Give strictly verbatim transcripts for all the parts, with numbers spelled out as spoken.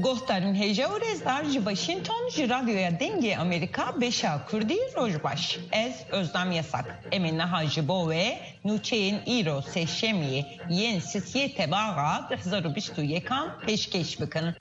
Gohtarın heja u rezdar ji Washington ji radyoya dengê Amerika beşa Kurdî rojbaş. Ez Özlem Yasak. Em niha ji bo ve nûçeyên îro sêşemiyê yên sisiyê tebaxa di hezar û bîst û yekan pêşkêş bikin.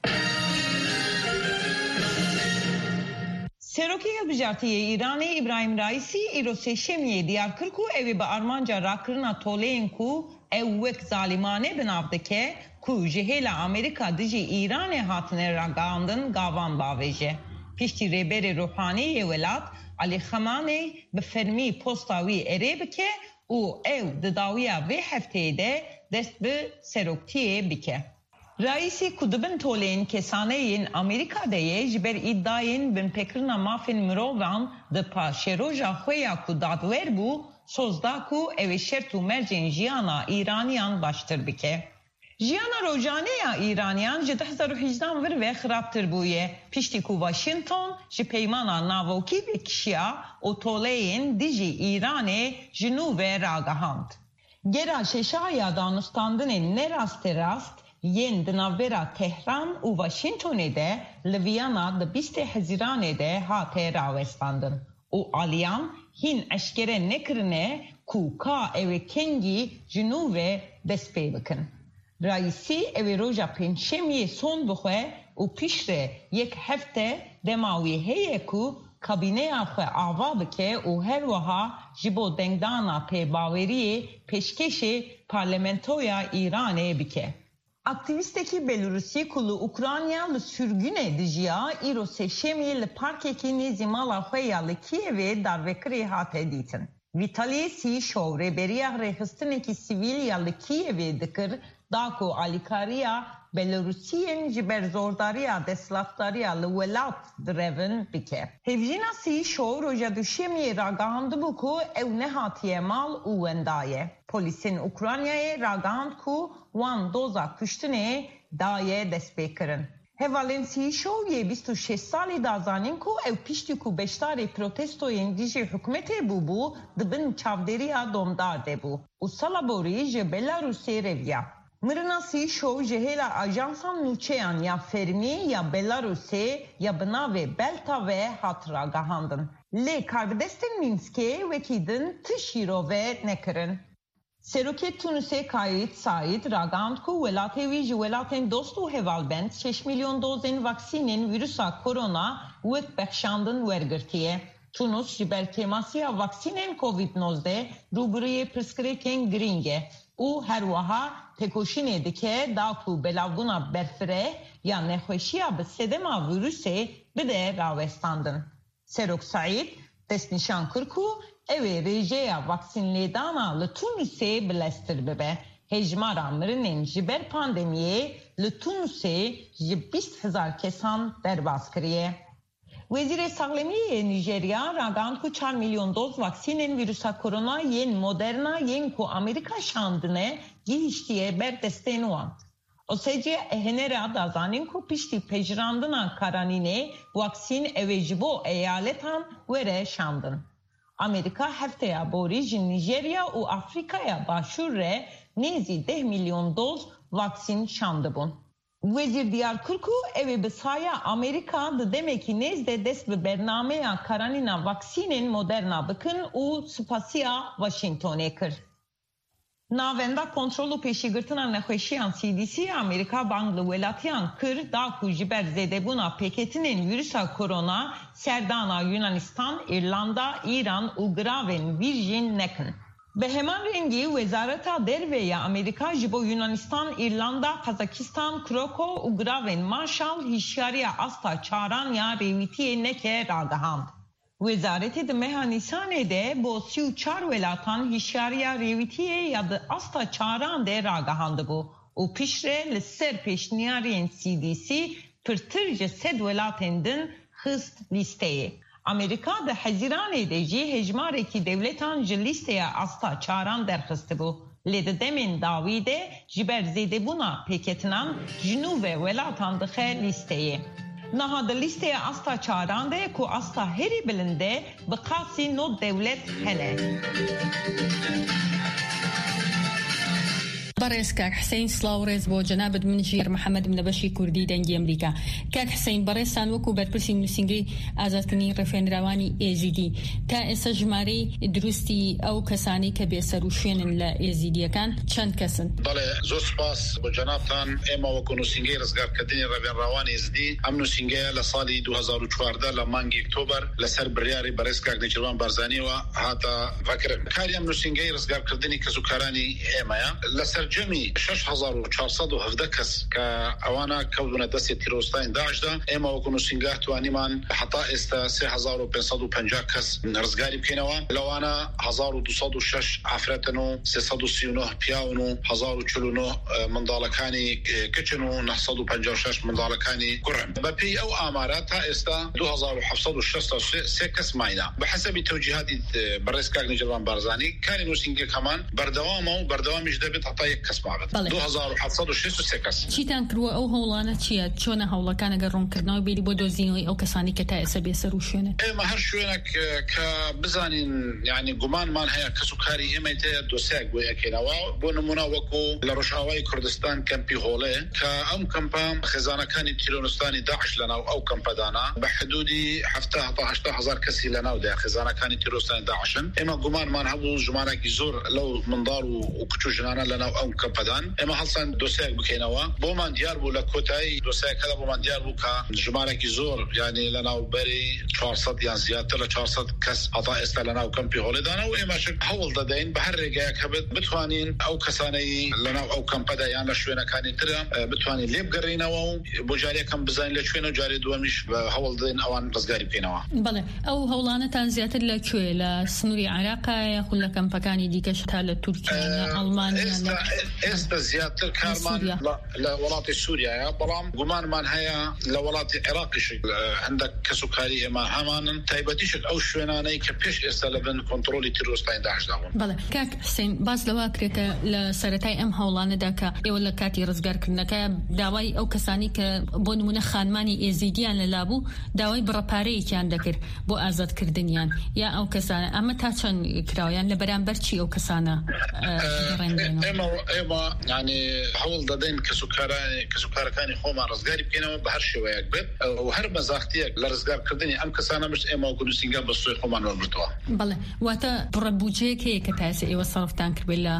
Serokê Hilbijartiyê Îranê İbrahim Raîsî îro sêşemiyê diyar kir ku ew ê bi armanca rakirina toleyên ku ew wek zalimane bi nav dike ku ji hêla Amerîka dijî Îranê hatine ragihandin gavan bavêje. Piştî rêberê ruhanî yê welat Alî Xemanê bi fermî posta wî erê bike û ew di dawiya vê hefteyê de dest bi seroktiyê bike. Raîsî ku dibin toleyên kesaneyên Amerîka'de ye ji ber îdayên binpêkirina mafên mirovan di paşeroja xwe ya ku dadwer bû soz da ku ew ê şert û mercên jiyana Îraniyan baştir bike. Jiyana rojane ya İraniyan ji di hezar û hejdan vir ve xirabtir bûye. Piştî ku Washington ji peymana navokî ve kişiya û toleyên dijî Îranê ji nû ve ragihand. Gera şeşaya danûstandinên nerast rast yên di navbera Tehran û Washingtonê de li Viyana di bîstê Hezîranê de hate rawestandin. û aliyan hîn eşkere nekirine ku ka ew ê kengî ji nû ve dest pê bikin. Raîsî ew ê roja pênçemiyê son bixwe û piştre yek hefte dema wî heye ku kabîneya xwe ava bike û her wiha ji bo dengdana pêbaweriyê pêşkêşê parlamentoya Îranê bike. Aktivîstekî Belorusî ku li Ukrayna li sürgûnê dijiya îro sêşemiyê li parkekî nêzî mala xwe ya li Kievê darvekirî hate dîtin. Vitalî Sîşov rêberiya rêxistinekî sivîl ya li Kievê dikir da ku alîkariya Belorusiyên ji ber zordariya desthilatdariya li welat direvin bike. Hevjîna Sîşov roja duşemiyê ragihandibû ku ew nehatiye mal û wendaye. Polîsên Ukraynayê ragihand ku wan doza kuştinê daye dest pê kirin. Hevalên Sîşov yê bîst û şeş salî da zanîn ku ew piştî ku beşdarê protestoyên dijî hikûmetê bûbû dibin çavdêriya domdar de bû û sala borî ji Belarusê reviya. Mirina Sîşov ji hêla ajansan nûçeyan ya Fermî ya Belarusê ya bi navê Belta ve hat ragihandin. Lê karbidestên Minskê wekî din ti şîrove nekirin. Serokê Tunusê Kayit Said ragihand ku welatê wî ji welatên dost û hevalbend şeş milyon dozên vaksînên vîrusa korona wek bexşandin wergirtiye. Tunus ji ber kêmasiya vaksînên Covid nozde rûbiriyê pirsgirêkên girîng e û her wiha pêkoşînê dike da ku belavbûna berfireh ya nexweşiya bi sedema vîrusê bide rawestandin. Serok Said destnîşan kir ku ew ê rêjeya vaksînlêdana li Tunusê bilestir bibe. Hejmara mirinên ji ber pandemiyê li Tunusê ji bîst hezar kesan derbas kiriye. Wezîrê Saxlemiyê Nîjerya ragihand ku çar milyon doz vaksînên vîrusa korona yên Moderna yên ku Amerîka şandine gihîştiye ber destên wan. Osêciya ehenera da zanîn ku piştî pejirandina karanînê vaksîn ew ê ji bo eyaletan were şandin. Amerika hefteya borî ji Nîjerya û Afrikaya Başûr re nêzî deh milyon doz vaksîn şandibûn. Wezîr diyar kir ku ew ê bi saya Amerîka di demekî nêz de dest bi bernameya karanîna vaksînên Moderna bikin û spasiya Washingtonê kir. Navenda kontrol û pêşîgirtina nexweşiyan C D C Amerîka bang li welatiyan kir da ku ji ber zêdebûna pêketinên vîrusa korona serdana Yunanistan, İrlanda, İran û giravên Virjin nekin. Bi heman rengî Wezareta Derveya Amerîka ji bo Yunanistan, İrlanda, Kazakistan, Krakow û giravên Marshall hişyariya asta çaran ya rêwîtiyê neke ragihand. Wezareti di meha Nîsanê de bo sî û çar welatan hişyariya rêwîtiyê ya di asta çaran de ragihandibû û piştre li ser pêşniyariyên C D C pirtir ji sed welatên din xist lîsteyê. Amerika di Hezîranê de jî hejmarekî devletan ji lîsteya asta çaran derxistibû. Lê di demên dawî de ji ber zêdebûna pêketinan ji nû ve welatan dixe lîsteyê. Niha di lîsteya asta çaran de ku asta herî bilind e bi qasî no dewlet hene. بەڕێز کاک حسین سلااوڕێز بۆ جەنابەت من ژیر محەممەد منەبەشی کوردی دەنگی ئەمریکا. کاک حسین بەڕێستان وەکو بەرپرسی نووسنگەی ئازادکردنی ڕێفێنراوانی ئێزیدی تا ئێستا ژمارەی دروستی ئەو کەسانی کە بێسەر و شوێنن لە ئێزیدیەکان چەند کەسن؟ بەڵێ زۆر سپاس بۆ جەنابتان. ئێمە وەکو نووسنگەی ڕزگارکردنی ڕێفێنراوانی ئێزیدی ئەم نووسنگەیە لە ساڵی دوو هەزار و چواردە لە مانگی ئۆکتۆبەر لەسەر بڕیاری بەڕێز کاک نێچیروان بارزانیەوە هاتە ڤەکرن. کاری ئەم نووسنگەی ڕزگارکردنی کەسوکارانی ئێمەیە لەسەر جەمی شش هەزار و چوارسەد و هەڤدە کەس کە ئەوانە کەوتونە دەستی تیرۆستاین داعشدا. ئێمە وەکو نووسنگە توانیمان حتا ئێستا سێ هەزار و پێنج سەد و پەنجا کەس ڕزگاری بکەینەوە. لەوانە هەزار و دووسەد و شەش ئافرەتن و سێسەد و سی و نۆ پیاون و هەزار و چل و نۆ منداڵەکانی کچن و نەسەد و پەنجا و شەش منداڵەکانی کوڕن. بەپێی ئەو ئامارە تا ئێستا دوو هەزار و حەڤسەد و شەست و سێ کەس ماینە. بەحەسەبی تەوجیهاتی بەڕێز کاک نێچیروان بارزانی کاری نووسنگەکەمان بەردەوامە و بەردەوامیش دەبێت هەتا یەک کەس مابێت. دوو هەزار و حەڤسەد و شەست و سێ کەس. چیتان کردووە ئەو هەوڵانە چییە؟ چۆنە هەوڵەکان ئەگەر ڕوونکردنەوەی بیری بۆ دۆزینەوەی ئەو کەسانی کە تا ئێستا بێسەر و شوێنە؟ ئێمە هەر شوێنێک کە بزانین یعنی گومانمان هەیە کەسوکاری ئێمە تەیە دۆسیاک بۆ یەکەینەوە. بۆ نمونە وەکو لە ڕۆژئاوای کوردستان کەمپی هۆڵێ کە ئەم کەمپە خێزانەکانی تیرۆنستانی داعش لەناو ئەو کەمپەدانە بە حدودی هەفتە هەتا هەشتا هەزار کەسی لەناودایە خێزانەکانی تیرۆنستانی داعشن. ئێمە گومانمان هەبوو ژمارەی زۆر لەو منداڵ و کچ و ژنانە لەناو ئەو کەمپەدان. ئێمە هەڵسان دۆسیاک بکەینەوە. بۆمان دیار بوو لە کۆتایی دۆسیاکەدا بۆمان دیار بوو کە ژمارەی زۆر یعنی لەناو بەری چوارسەد یان زیاتر لە چوارسەد کەس هەتا ئێستا لەناو کەمپی هۆڵێدانە و ئێمەش هەوڵ دەدەین بە هەر ڕێگایەک هەبێت بتوانین ئەو کەسانەی لەناو ئەو کەمپەدا یان لە شوێنەکانی ترە بتوانین لێ بگەڕینەوە و بۆ جارێکم بزانین لە کوێنە و جارێ دووەمیش هەوڵ دەدەین ئەوان ڕزگاری بکەینەوە. بەڵێ ئەو هەوڵانەتان زیاتر لەکوێ؟ لە سنووری عێراقا یاخود لە کەمپەکانی دیکەش تا لە تورکیا لە ئەڵمانیا؟ ئێستا زیاتر کارمان لە وڵاتی سووریایە، بەڵام گومانمان هەیە لە وڵاتی عێراقیش هەندێک کەسوکاری ئێمە هەمانن تایبەتیشک ئەو شوێنانەی کە پێش ئێستا لە بن کۆنتڕۆلی تیرۆستاین داعشدا بوون. بەڵێ کاک حسین باس لەوا کرێتە لە سەرەتای ئەم هەوڵانەدا کە ئێوە لە کاتی ڕزگارکردنەکە داوای ئەو کەسانی کە بۆ نمونە خانمانی ئێزیدیان لەلابوو داوای بڕەپارەیەکیان دەکرد بۆ ئازادکردنیان یا ئەو کەسانە ئەمە تا چەند کراویان لە بەرامبەر چی ئەو کەسانە ئێمە ئێمە یعنی هەوڵ دەدەین کەسوکارەکانی خۆمان ڕزگاری بکەینەوە بە هەر شێوەیەک بێت و هەر مەزاختیەک لە ڕزگارکردنی ئەم کەسانە مشت ئێمە وەکو نووسنگە بە سوی خۆمان وەرگرتووە. بەڵێ واتە بڕەبوجەیەک هەیە کە تا ئێستا ئێوە سەرفتان کردبێت لە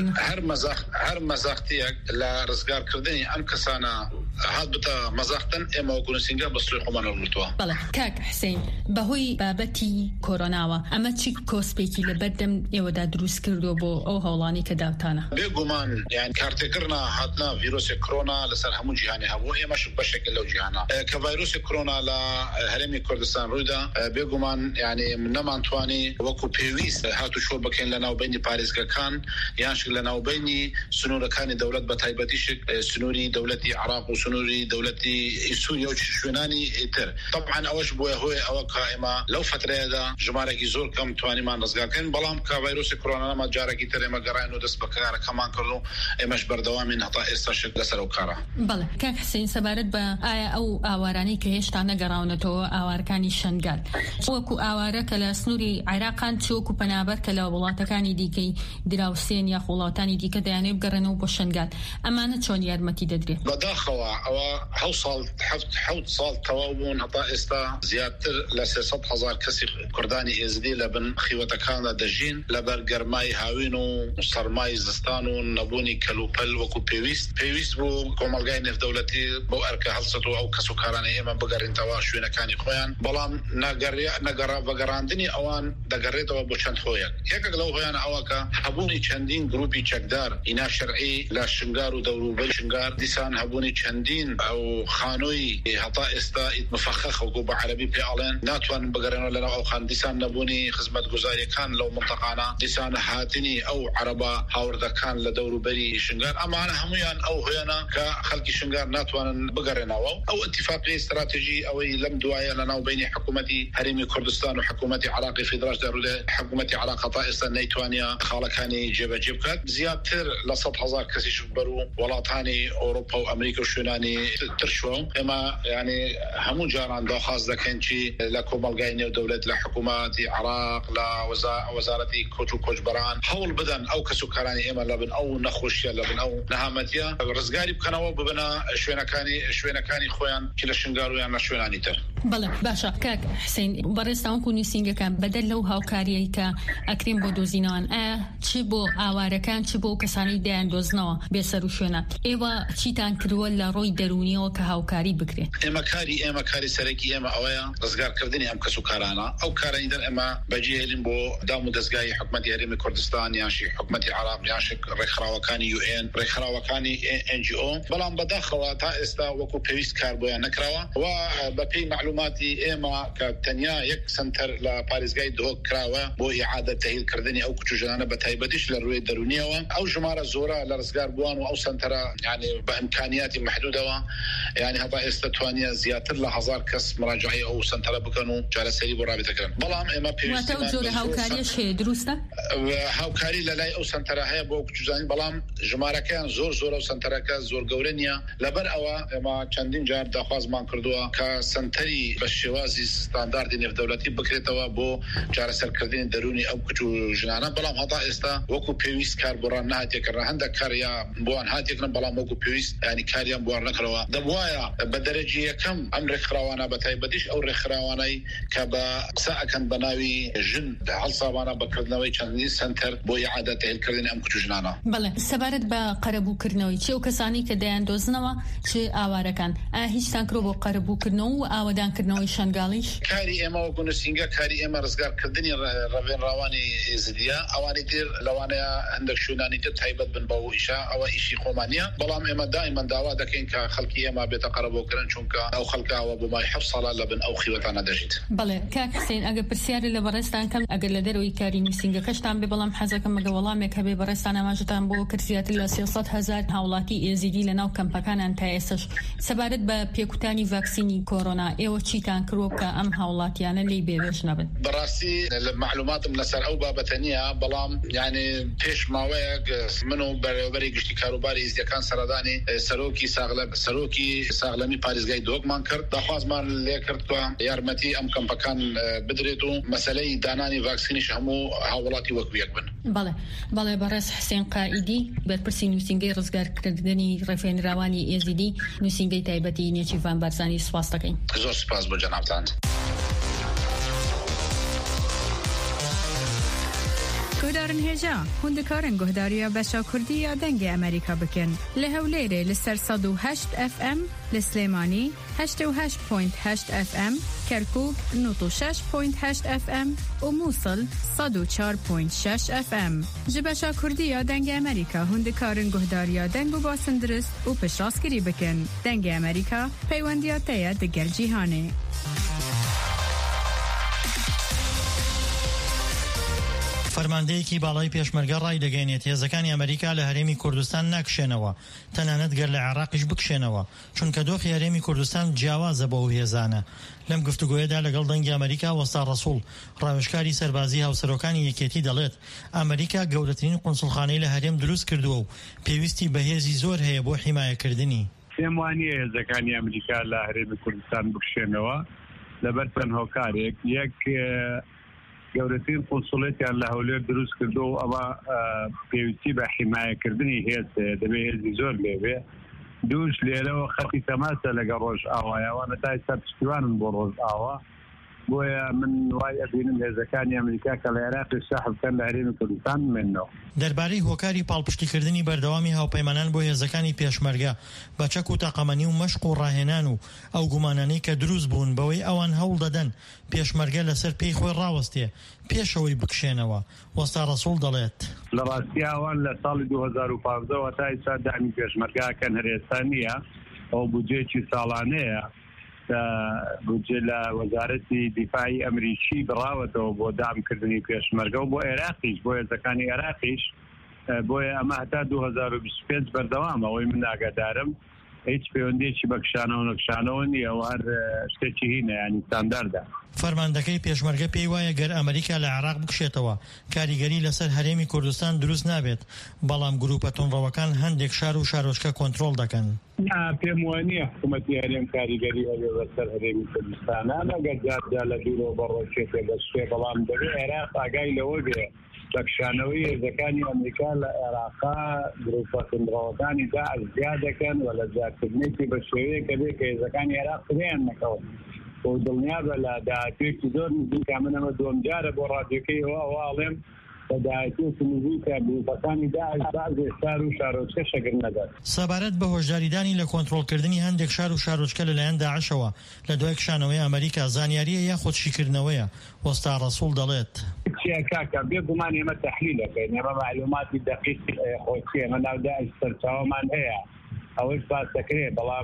هەر مەزاختیەک لە ڕزگارکردنی ئەم کەسانە هات بتە مەزاختن ئێمە وەکو نووسنگە بە سوی خۆمان وەرگرتووە. بەڵێ کاک حسین بەهۆی بابەتی کۆرۆناوە ئەمە چی کۆسپێکی لە بەردەم ئێوەدا دروست کردو بۆ ئەو هەوڵانی کە داوتانە؟ بێگومان یان کارتێکردنا هاتنا ڤیرۆسی کۆرۆنا لەسەر هەموو جیهانی هەبوو. ئێمەش بەشێک لەو جیهانە کە ڤایرۆسی کۆرۆنا لە هەرێمی کوردستان ڕوویدا بێگومان یعنی نەمانتوانی وەکو پێویست هاتو شۆ بکەین لە ناوبینی پارێزگەکان یانش لە ناوبینی سنوورەکانی دەوڵەت بە تایبەتیشک سنووری دەوڵەتی عێراق و سنووری دەوڵەتی سووریا و شوێنانی ئیتر. طبعا ئەوەش بۆیە هۆی ئەوە کە ئێمە لەو فترەیەدا ژمارەی زۆر کەم توانیمان ڕزگارکەین، بەڵام کە ڤایرۆسی کۆرۆنا جارێکی تر ئێمە گەڕاین و دەست بەکارەکەمان کرد و ئێمەش بەردەوامین هەتا ئێستاش لەسەر ئەو کارە. بەڵێ کاک حسین سەبارەت بە ئایا ئەو ئاوارانەی کە هێشتا نەگەڕاونەتەوە ئاوارەکانی شەنگال وەکو ئاوارە کە لە سنووری عێراقان چۆکو پەنابەر کە لە وڵاتەکانی دیکەی دراوسێن یا وڵاتانی دیکە دەیانێ بگەڕێنەوە بۆ شەنگال ئەمانە چۆن یارمەتی دەدرێت؟ بەداخەوە ئەوە حەوت ساڵ حەوت ساڵ تەواو بوون هەتا ئێستا زیاتر لە سێسەد هەزار کەسی کوردانی ئێزدی لە بن خیوەتەکاندا دەژین لەبەر گەرمای هاوین و سەرمای زستان و نەبوونی کەلوپەل وەکو پێویست پێویست بوو کۆمەلگای نێودەوڵەتی بۆ ئەرکە هەڵسەت و ئەو کەسوکارانی ئێمە بگەڕێنەوە شوێنەکانی خۆیان، بەڵام نەگەڕا بەگەڕاندنی ئەوان دەگەڕێتەوە بۆ چەند هۆیەک. یەکێک لەو هۆیانە ئەوە کە هەبوونی چەندین گروپی چەکدار ئینا شەرعی لە شنگار و دەوروبەری شنگار دیسان هەبوونی چەندین ئەو خانۆی هەتا ئێستا مفەخەخ وەکو بە عەرەبی پێ ئەڵێن ناتوانن بگەڕێنەوە لەناو ئەو خان دیسان نەبوونی خزمەتگوزاریەکان لەو منتەقانە دیسان هاتنی ئەو عەرەبە هاوردەکان لە دەوروبەری شنگار. ئەمانە هەمویان ئەو هۆیانە کە خەڵکی شنگار ناتوانن بگەڕێنەوە. ئەو اتفاقی استراتیژی ئەوەی لەم دوایە لەناو بینی حکوومەتی هەرێمی کوردستان و حکوومەتی عێراقی فیدراش دەرولێ حکوومەتی عێراق هەتا ئێستا نەیتوانیا خاڵەکانی جێبەجێ بکات. زیاتر لە سەد هەزار کەسیش بەرو وڵاتانی ئەوروپا و ئەمریکا و شوێنە ینی ترشوە ئێمە ینی هەموو جاران داخواست دەکەین چی لە کۆمەڵگای نێو دەوڵەت لە حکوومەتی عێراق لە وەزارەتی کۆچ و کۆچبەران هەوڵ بدەن ئەو کەسوکارانی ئێمە لەبن ئەو نەخۆشیە لەبن ئەو نەهامەتیە ڕزگاری بکەنەوە ببنە شوێنەکانی شوێنەکانی خۆیان کی لە شنگارویان لە شوێنانی تر. بەڵێ باشە کاک حسین بەڕێستاوەکو نووسینگەکان بەدەل لەو هاوکاریەی کە ئەکرێن بۆ دۆزینەوەن ئایا چ بۆ ئاوارەکان چ بۆ کەسانی دایان دۆزنەوە بێسەر و شوێنە ئێوە چیتان کردووە لە ڕۆی دەرونیەوە کە هاوکاری بکرێت؟ ئێمە کاری ئێمە کاری سەرەکی ئێمە ئەوەیە ڕزگارکردنی ئەم کەسوکارانە ئەو کارانی دەر ئێمە بەجێهێڵین بۆ دام و دەستگای حکوومەتی هەرێمی کوردستان یانشی حکوومەتی عێراق یانشی ڕێکخراوەکانی یو ئێن ڕێکخراوەکانی ئێن جی ئۆ بەڵام بەداخەوە تا ئێستا وەکو پێویست کار بۆیان نەکراوە و بەپێی معلوماتی ئێمە کە تەنیا یەک سنتەر لە پارێزگای دهۆک کراوە بۆ ئیعادە تەهیلکردنی ئەو کچوژانە بە تایبەتیش لە ڕووی دەرونیەوە ئەو ژمارە زۆرە لە ڕزگار بووان و ئەو سنتەرە یعنی بە ئیمکانیاتی محدودەوە یعنی هەتا ئێستا توانیە زیاتر لە هەزار کەس مراجعی ئەو سنتەرە بکەن و چارەسەری بۆ ڕابێتەکەن. بەڵام ئێمە پێویستمان جۆرە هاوکاریش هەیە دروستە؟ هاوکاری لە لای ئەو سنتەرە هەیە بۆ کچوزانی بەڵام ژمارەکەیان زۆر زۆر ئەو سنتەرەکە زۆر گەورە نییە لەبەر ئەوە ئێمە چەندین جار داخوازمان کردووە کە سنتەری بە شێوازی ستانداردی نێودەوڵەتی بکرێتەوە بۆ چارەسەرکردنی دەرونی ئەو کچ و ژنانە بەڵام هەتا ئێستا وەکو پێویست کار بۆڕان نهاتێکردن هەندێک کاریا بۆیان هاتێکن بەڵام وەکو پێویست ینی کاریان بۆوان نەکرەوە دەبوایە بە دەرەجی یەکەم ئەم ڕێکخراوانە بە تایبەتیش ئەو ڕێکخراوانەی کە بە قسە ئەکەن بە ناوی ژن هەڵساوانە بەکردنەوەی چەندین سنتەر بۆ ئیعادە تەهیلکردنی ئەم کچ و ژنانە. بەڵێ سەبارەت بە قەرەبووکردنەوەی چێ و کەسانی کە دەیان دۆزنەوە چ ئاوارەکان ئایا هیچتان کرۆ بۆ قەرەبووکردنەوە و ئاوەدانکردنەوەی شنگاڵیش؟ کاری ئێمە وەکو نووسینگە کاری ئێمە ڕزگارکردنی ڕەوێنراوانی ئێزدیە ئەوانی تر لەوانەیە هەندێک شوێنانی تر تایبەت بن بە ئیشا ئەوە ئیشی خۆمانیە بەڵام ئێمە دائیمەن داوا دەکەین کە خەڵکی ئێمە بێتە قەرەبووکردن چونکە ئەو خەڵکاوە بۆ مای حەوت ساڵە لەبن ئەو خیوەتانە دەژیت. بەڵێ کاک حسین ئەگەر پرسیارە لە بەڕێستان کەم ئەگەر لە دەرەوەی کاری نووسینگەکەشتان بێ بەڵام حەزەکەم ئەگە وەڵامێک هەبێ بەڕێستان ئاماژەتان بۆ کرد زیاتر لە سێسەد هەزار هاوڵاتی ئێزیدی لەناو کەمپەکانان تا ئێستاش سەبارەت بە پێکوتانی ڤاکسینی کۆرۆنا ئێوە چیتان کردووە کە ئەم هاوڵاتیانە لێی بێوێژ نەبن؟ بەڕاستی معلوماتم لەسەر ئەو بابەتە نییە بەڵام یعنی پێش ماوەیەک من و بەڕێوەبەری گشتی کاروباری ئێزدیەکان سەردانی سەرۆکی ساغلە سەرۆکی ساغلەمی پارێزگای دۆکمان کرد داخوازمان لێ کرد کە یارمەتی ئەم کەمپەکان بدرێت و مەسەلەی دانانی ڤاکسینیش هەموو هاوڵاتی وەکو یەک بن. بەڵێ بەڵێ بەڕێز حسین قائیدی بەرپرسی نووسینگەی ڕزگارکردنی ڕێفێنراوانی ئێزیدی نووسینگەی تایبەتی نێچیڤان بارزانی سوپاس دەکەین. زۆر سوپاس بۆ جەنابتان. گۆدارن هێژا هوندکارن گۆهداریە بەشا کوردی یا دەنگی ئەمریکا بکەن لە هەولێرێ لەسەر سەد و هەشت ئەف ئەم لە سلێمانی هەشتە و هەشت پۆینت هەشت ئەف ئەم کەرکووک نۆت و شەش پۆینت هەشت ئەف ئەم و مووسڵ سەد و چوار پۆینت شەش ئەف ئەم ji بەشا کوردی یا دەنگی ئەمریکا هوندکارن گۆهداریە دەنگ و باسن درست و پشتڕاستگیری بکەن دەنگی ئەمریکا پەیوەندیە تەیە دەگەر جیهانێ. فەرماندەیەکی باڵای پێشمەرگە ڕای دەگەێنێت هێزەکانی ئەمریکا لە هەرێمی کوردستان ناکشێنەوە تەنانەت گەر لە عێراقیش بکشێنەوە چونکە دۆخی هەرێمی کوردستان جیاوازە بە ئەو هێزانە. لەم گفتوگۆیەدا لەگەڵ دەنگی ئەمریکا وەستا ڕەسوڵ ڕاوێژکاری سەربازی هاوسەرۆکانی یەکێتی دەڵێت ئەمریکا گەورەترین قونسڵخانەی لە هەرێم دروست کردووە و پێویستی بەهێزی زۆر هەیە بۆ حیمایەکردنی. پێم وانییە هێزەکانی ئەمریکا لە هەرێمی کوردستان بکشێنەوە لەبەر چەند هۆکارێک یەک گەورەترین قونسڵێتیان لە هەولێر دروست کردو و ئەوە پێویستی بە حیمایەکردنی هێز دەبێت هێزی زۆر لێبێ. دووش لێرەوە خەڵکی تەماسە لەگە ڕۆژ ئاوایەوانە تا ئێستا پشتیوانن بۆ ڕۆژ ئاوا بۆیە من وای ئەبینم هێزەکانی ئەمریکا کە لە عێراقی ساحب بکەن لە هەرێمی کوردستان بمێنەوە. دەربارەی هۆکاری پاڵپشتیکردنی بەردەوامی هاوپەیمانان بۆ هێزەکانی پێشمەرگە بە چەک و تاقەمەنی و مەشق و ڕاهێنان و ئەو گومانانەی کە دروست بوون بەوەی ئەوان هەوڵ دەدەن پێشمەرگە لەسەر پێی خۆی ڕاوەستێ پێشەوەی بکشێنەوە. وەستا ڕەسوڵ دەڵێت لە ڕاستی ئەوان لە ساڵی دوو هەزار و پانزدە تا ئێستا دامی پێشمەرگەکەن هەرێستا نییە ئەو بودجێکی ساڵانەیە بودجێ لە وەزارەتی دیفاعی ئەمریکی بڕاوەتەوە بۆ دامکردنی پێشمەرگە و بۆ عێراقیش بۆ هێزەکانی عێراقیش بۆیە ئەمە هەتا دوو هەزار و بیست و پێنج بەردەوام ئەوەی من ئاگادارم هیچ پەیوەندیەکی بە کشانە و نەکشانەوە نییە و هەر شتێکی هینە ینی ستانداردە. فەرماندەکەی پێشمەرگە پێی وایە گەر ئەمریکا لە عێراق بکشێتەوە کاریگەری لەسەر هەرێمی کوردستان دروست نابێت، بەڵام گروپە تۆمڕەوەکان هەندێک شار و شارۆچکە کۆنتڕۆڵ دەکەن. پێم وانە حکوومەتی هەرێم کاریگەری هەبێ بەسەر هەرێمی کوردستانە لەگەر جارجار لە بیرەوە بەڕۆژێتێ دەستێ، بەڵام دەبێت عێراق ئاگای لەوە بێ بە کشانەوەی هێزەکانی ئەمریکا لە عێراقا گروپە تۆمڕەوەکانی داعش زیاد دەکەن و لە زیادکردنێکی بە شێوەیەکە بێ کە هێزەکانی عێراق فریان نەکەون و دڵنیابە لە داهاتوێکی زۆر نزیکە من ئەمە دووەم جارە بۆ ڕادیۆکەی ئەوە ئەواڵێم بە داهاتوێکی نزیکە گروپەکانی داعش بەعزێ شار و شارۆچکە شەگر نەدات. سەبارەت بە هۆشداریدانی لە کۆنتڕۆڵکردنی هەندێک شار و شارۆچکە لەلایەن داعشەوە لە دوای کشانەوەی ئەمریکا زانیاریە یا خۆدشیکردنەوەیە، وەستا ڕەسوڵ دەڵێت کاکە بێگومان ئێمە تەحلیلەکەین، ئێمە معلوماتی دەقیق خۆچی ئێمە ناو داعش سەرچاوەمان هەیە ئەوەش باس دەکرێت، بەڵام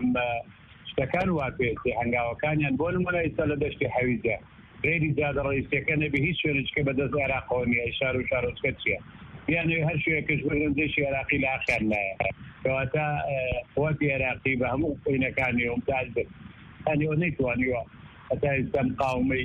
شتەکان وا پێێتی هەنگاوەکانیان بۆ نمونە ئێستا لە دەشتی حەویجە غێری زیادە ڕئیسەکە نەبی هیچ شوێنێکە بەدەست عێراقەوە نیە، شار و شارۆچکە چییە یانەوێ هەر شوێنێکەش بەرەندێشی عێراقی لە ئاخیان لایە کەواتە قووەتی عێراقی بە هەموو قوینەکانی متعز بێت ئەنیەوە نەیتوانیوە هەتا ئێستا مقاومەی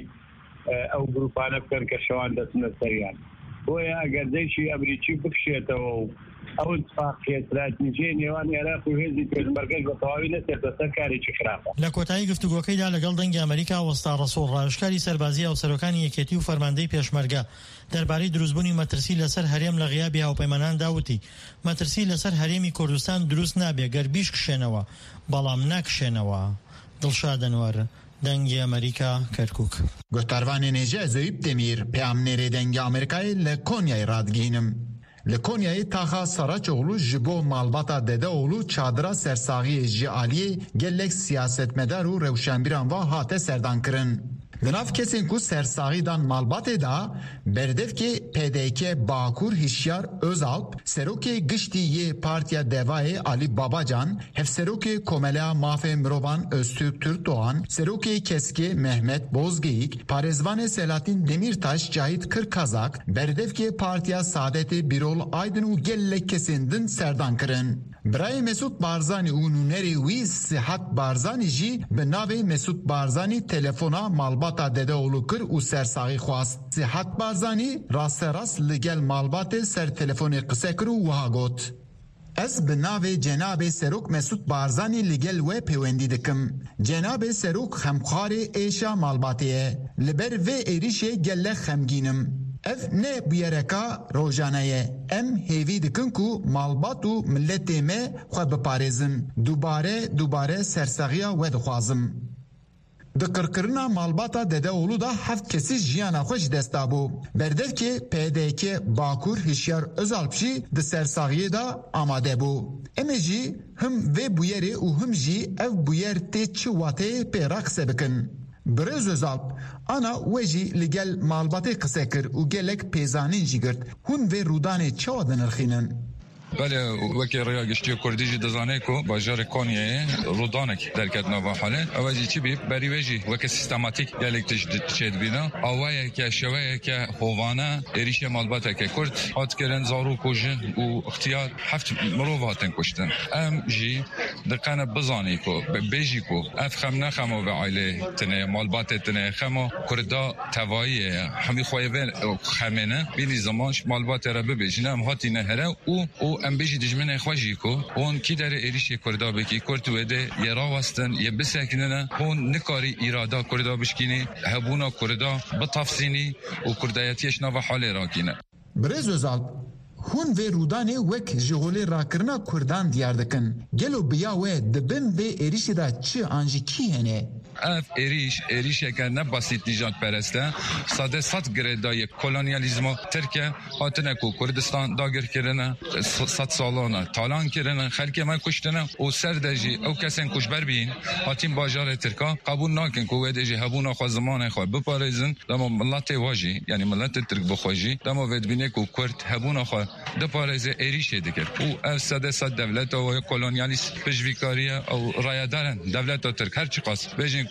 ئەو گروپانە بکەن کە شەوان دەچنە سەریان. بۆیە ئەگەر دەیشی ئەمریکی بکشێتەوە و ئەو اتفاقیە استراتیژیە نێوان عێراق و هێزی پێشمەرگەش بە تەواوی نەچێتە سەر کارێکی خراپە. لە کۆتایی گفتوگۆکەیدا لەگەڵ دەنگی ئەمریکا وەستا ڕەسوڵ ڕاوێژکاری سەربازی ئەوسەرەکانی یەکێتی و فەرماندەی پێشمەرگە دەربارەی دروستبوونی مەترسی لەسەر هەرێم لە غیابی هاوپەیمانان داوتی مەترسی لەسەر هەرێمی کوردستان دروست نابێ گەر بیش کشێنەوە، بەڵام ناکشێنەوە. دڵشاد ئەنوەر، دەنگی ئەمریکا، کەرکووک. گۆتاروانê nêje Zeyûb Demîr peyamnêrê dengê Amerîkayê li Konyayê radigihînim. Li Konyayê taxa Saraçoğlu ji bo malbata Dedeoğlu çadira sersaxiyê ji aliyê gelek siyasetmedar û rewşenbîran ve hate serdankirin. Li nav kesên ku sersaxî dan malbatê da berdevkê P D K Bakur Hişyar Özalp, serokê giştî yê Partiya Devayê Ali Babacan, hevserokê Komela Mafê Mirovan Öztürk Türkdoğan, serokê Keskê Mehmet Bozgeyik, parêzvanê Selahattin Demirtaş Cahit Kırkazak, berdevkê Partiya Saadetê Birol Aydın û gelek kesên din serdankirin. Birayê Mesut Barzanî û nûnerê wî Sihat Barzanî jî bi navê Mesut Barzanî telefona malbata Dedeoğlu kir û sersaxî xwast. Sihat Barzanî rasterast li gel malbatê ser telefonê qise kir û wiha got. Ez bi navê Cenabê Serok Mesut Barzanî li gel we peywendî dikim. Cenabê Serok xemxwarê êşa malbatê ye. Li ber vê êrişê gelek xemgînim. Ev ne biyereka rojane ye. Em hêvî dikin ku malbat û milletê me xwe biparêzin. Dubare dubare sersaxiya we dixwazim. Di qirkirina malbata Dedeoğlu da heft kesî jiyana xwe ji dest dabû. Berdevkê P D K Bakur Hişyar Özalp jî di sersaxiyê da amade bû. Em ê jî him vê bûyerê û him jî ev bûyer tê çi wateyê pêra qise bikin. Birêz Özalp ana we jî li gel malbatê qise kir û gelek pêzanîn jî girt. Hûn vê rûdanê çawa dinirxînin? بله وکی ریا گشتی کردی جی دزانه کو باجار کانیه رودانک درکت نوا حاله اوازی چی بی بری وجی وک سیستماتیک گلکتش چید بینا اوایه که شوایه که هوانه اریش مالبات که کرد هات کردن زارو کوجه و اختیار هفت مرواتن کشتن ام جی دقنه بزانی کو بیجی کو اف خم نخمو به عائله تنه مالبات تنه خمو کردا توایی همی خوایو خمنه بینی زمانش مالبات را ببیجنه ام هاتی نهره او او ام بیجی دجمنه خواجی کو اون کی در ایریش کردا بکی کرد وده یه راوستن یه بسکننه اون نکاری ایرادا کردا بشکینی هبونا کردا بتفسینی و کردایتیش نو حال راکینه. برز Özalp hûn vê rûdanê wek ji holê rakirina Kurdan diyar dikin. Gelo biya we dibin vê êrişê da çi an jî kî hene? اف ایریش ایریش که نه بسیط نجات پرسته ساده صد گردای کولونیالیسم ترکیه هاتنه کو کردستان داگر کردنه صد سالانه تالان کردنه خلک ما کشتنه و سردجی او کسان کشبر بین هاتین باجار ترکا قبول نکن کو ودجی هبونا خو زمان خو بپارزن دما ملت واجی یعنی ملت ترک بخواجی دما ود بینه کو کرد هبونا خو د پارز ایریش دکر او اف ساده صد دولت او کولونیالیست پژویکاریه او رایدارن دولت ترک هر چی قاس بجین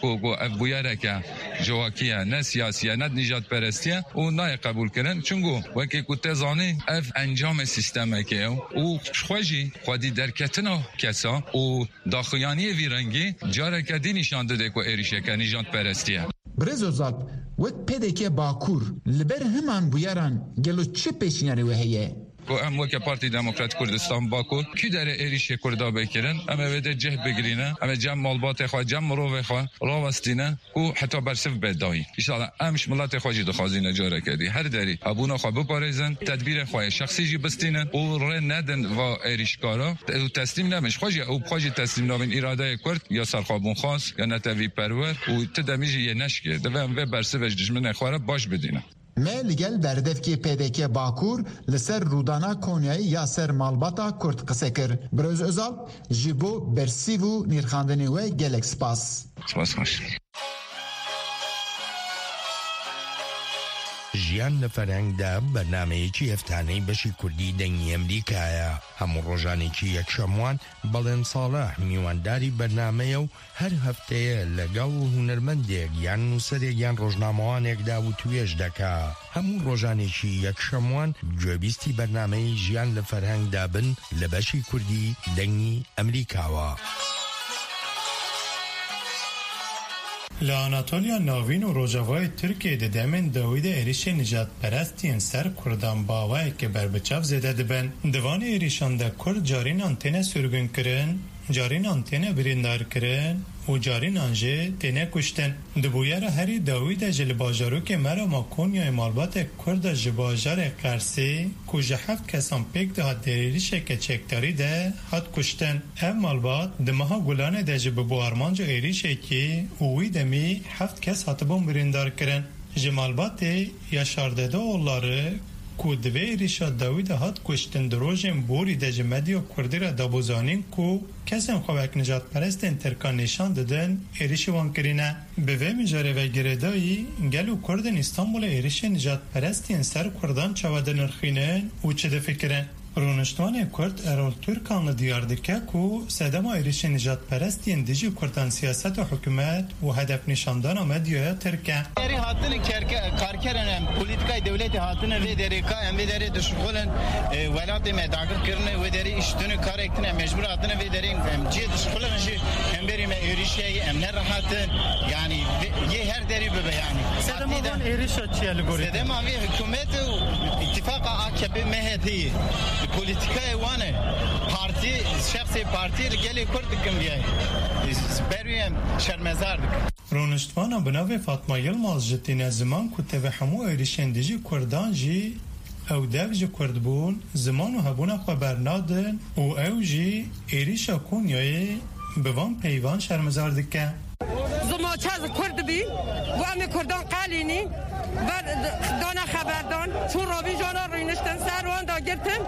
کو کو اف بویارکه جواکیه نه سیاسیه نه نجات پرستیه و نه قبول کردن چونگو وکی کو تزانی اف انجام سیستم که او خوشی خودی درکتنا کسا و داخیانی ویرنگی جاره کدی نشان داده کو ایریشه که نجات پرستیه برزوزات وقت پدک باکور لبر همان بویاران گلو چه پیشنیاری وهیه کو ام وک پارتی دموکرات کردستان باکو کی در ایریش کردا بکرن اما وده جه بگرینه اما جم مالبات خو جم رو خو راوستینه کو حتی برسف بدای ان شاء الله امش ملت خوجی دو خازینه جاره کردی هر دری ابونا خو بپارزن تدبیر خو شخصی جی بستینن او ر ندن و ایریشکارا تسلیم نمیش خوجی او خوجی تسلیم نمین اراده کرد یا سرخابون خاص یا نتوی پرور او تدمیجی یه نشکه دوام و برسف دشمن خواره باش بدینه ما لگل بردف که پیدک باکور لسر رودانا کونیای یا سر مالباتا کرد قصه کر بروز ازال جیبو برسیو نیرخاندنی و گلک سپاس سپاس خوش ژیان لە فەرهەنگدا بەرنامەیەکی هەفتانەی بەشی کوردی دەنگی ئەمریکایە هەموو ڕۆژانێکی یەکشەموان بەڵێن ساڵح میوانداری بەرنامەیە و هەر هەفتەیە لەگەڵ هونەرمەندێک یان نووسەرێک یان ڕۆژنامەوانێکدا و توێژ دەکا هەموو ڕۆژانێکی یەکشەموان گوێبیستی بەرنامەی ژیان لە فەرهەنگدا بن لە بەشی کوردی دەنگی ئەمریکاوە. لاناتولیا ناوین و روجاوای ترکیه ده دمن داوید ایریش نجات پرستین سر کردان باوای که بر بچاف زده دبن دوان ایریشان ده کرد جارین آنتنه سرگن کرن جارین آنتنه بریندار کرن و جارین آنجه تنه کشتن دبویر هری داوید جل باجارو که مرا ما کنیای مالبات کرد جباجار قرسی کجا هفت کسان پیک ده هات دیریشه که چکتاری ده هات کشتن هم مالبات دمها گلانه ده جب بوارمانجا ایریشه که اوی دمی هفت کس هاتبون بریندار کرن جمالبات یا شارده ده اولاره کو دوی ایریشا داوید هات کشتن دروژن بوری ده جمدی و کردی را دابوزانین کو کسیم خواهک نجات پرستین ترکان نشان دادن ایریشی وان کرینه به وی مجاره و گردایی گلو کردن استانبول ایریش نجات پرستین سر کردان چواده نرخینن و چه ده فکرن رونشتوان کرد ارول ترکان دیار دکه کو سدم ایریش نجات پرستین دیجی کردان سیاست و حکومت و هدف نشاندان مدیای ترکه اری هاتن کارکرن پولیتیکای دولت هاتن و دری کا ام دری دشغلن ولات مداگر کرن و دری اشتون کار اکتن مجبور هاتن و دری ام جی دشغلن شی ام بری ما ایریشی ام نه راحتن یعنی یه هر دری به یعنی سدم وان ایریش چی الگوریتم سدم وی حکومت و اتفاق آکبی مهدی پولیتیکای وانه پارتی شخصی پارتی گلی کرد کم بیای بریم شرمزار رونشتوانا بناوی فاطمه یلماز جتین زمان کته و همو ایریشن دیجی کردان جی او دو جی کرد بون زمان و هبون خبر نادن و او جی ایریشا کونیای بوان پیوان شرمزار دکه زمان چاز کرد بین و امی کردان قالینی و دانا خبردان چون رابی جانا روینشتن سر وان دا گرتن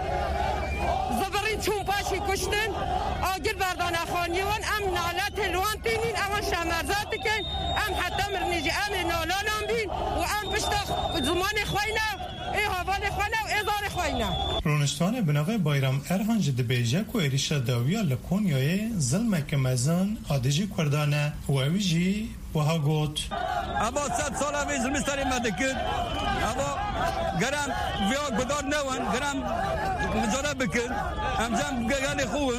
زبرین چون پاشی کشتن آگر بردان خانیوان ام نالات لوان تینین اما شمرزات کن ام حتی مرنیجی ام نالانم بین و ام پشتا زمان خوینا ای حوال خوینا و ازار خوینا رونشتوان بناوه بایرام ارهان جد بیجه که ایریشا داویا لکونیای ظلمک مزن آدیجی کردانه و اویجی و ها گوت اما صد سال همی زلمستانی مدکن اما گرم ویا گدار نوان گرم مجاره بکن امجام گگانی خوون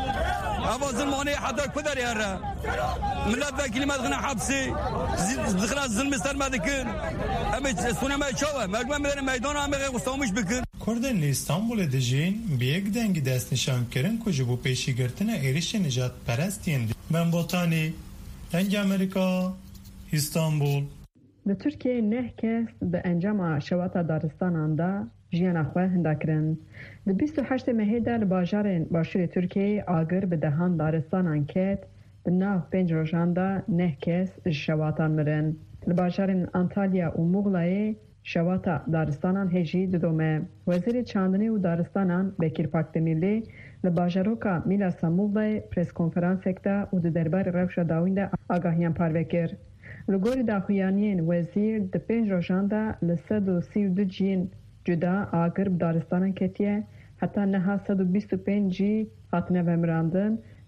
اما ظلمانی حدر کدر یاره ملت وکیلی مدخنه حبسی دخلا زلمستان مدکن اما سونه ما چاوه مجموع میدن میدان هم بگه گستامش بکن کردن استانبول دجین بیگ دنگی دست نشان کرن کجا بو پیشی گرتن ایریش نجات پرستین من بوتانی دنگ امریکا استانبول د ترکیه نه کس به انجام شواتا دارستان دا جیان خواه هندکرن د بیست و هشت مهی در باجار باشور ترکیه آگر به دهان دارستان انکت به ناو پنج روشان دا نه کس شواتا مرن لباجار انتالیا و مغلای شواتا دارستانان هجی ددومه وزیر چاندنی و دارستانان بکیر پاک دمیلی لباجاروکا میلا سامولای پریس کنفرانس اکتا و د دربار روشا داوینده آگاهیان پاروکر لگوری داخویانین وزیر د پنج روشان دا لسد و سی و دو جین جدا آگر بدارستانان کتیه حتی نها سد و بیست و پنج جی هاتنه بمراندن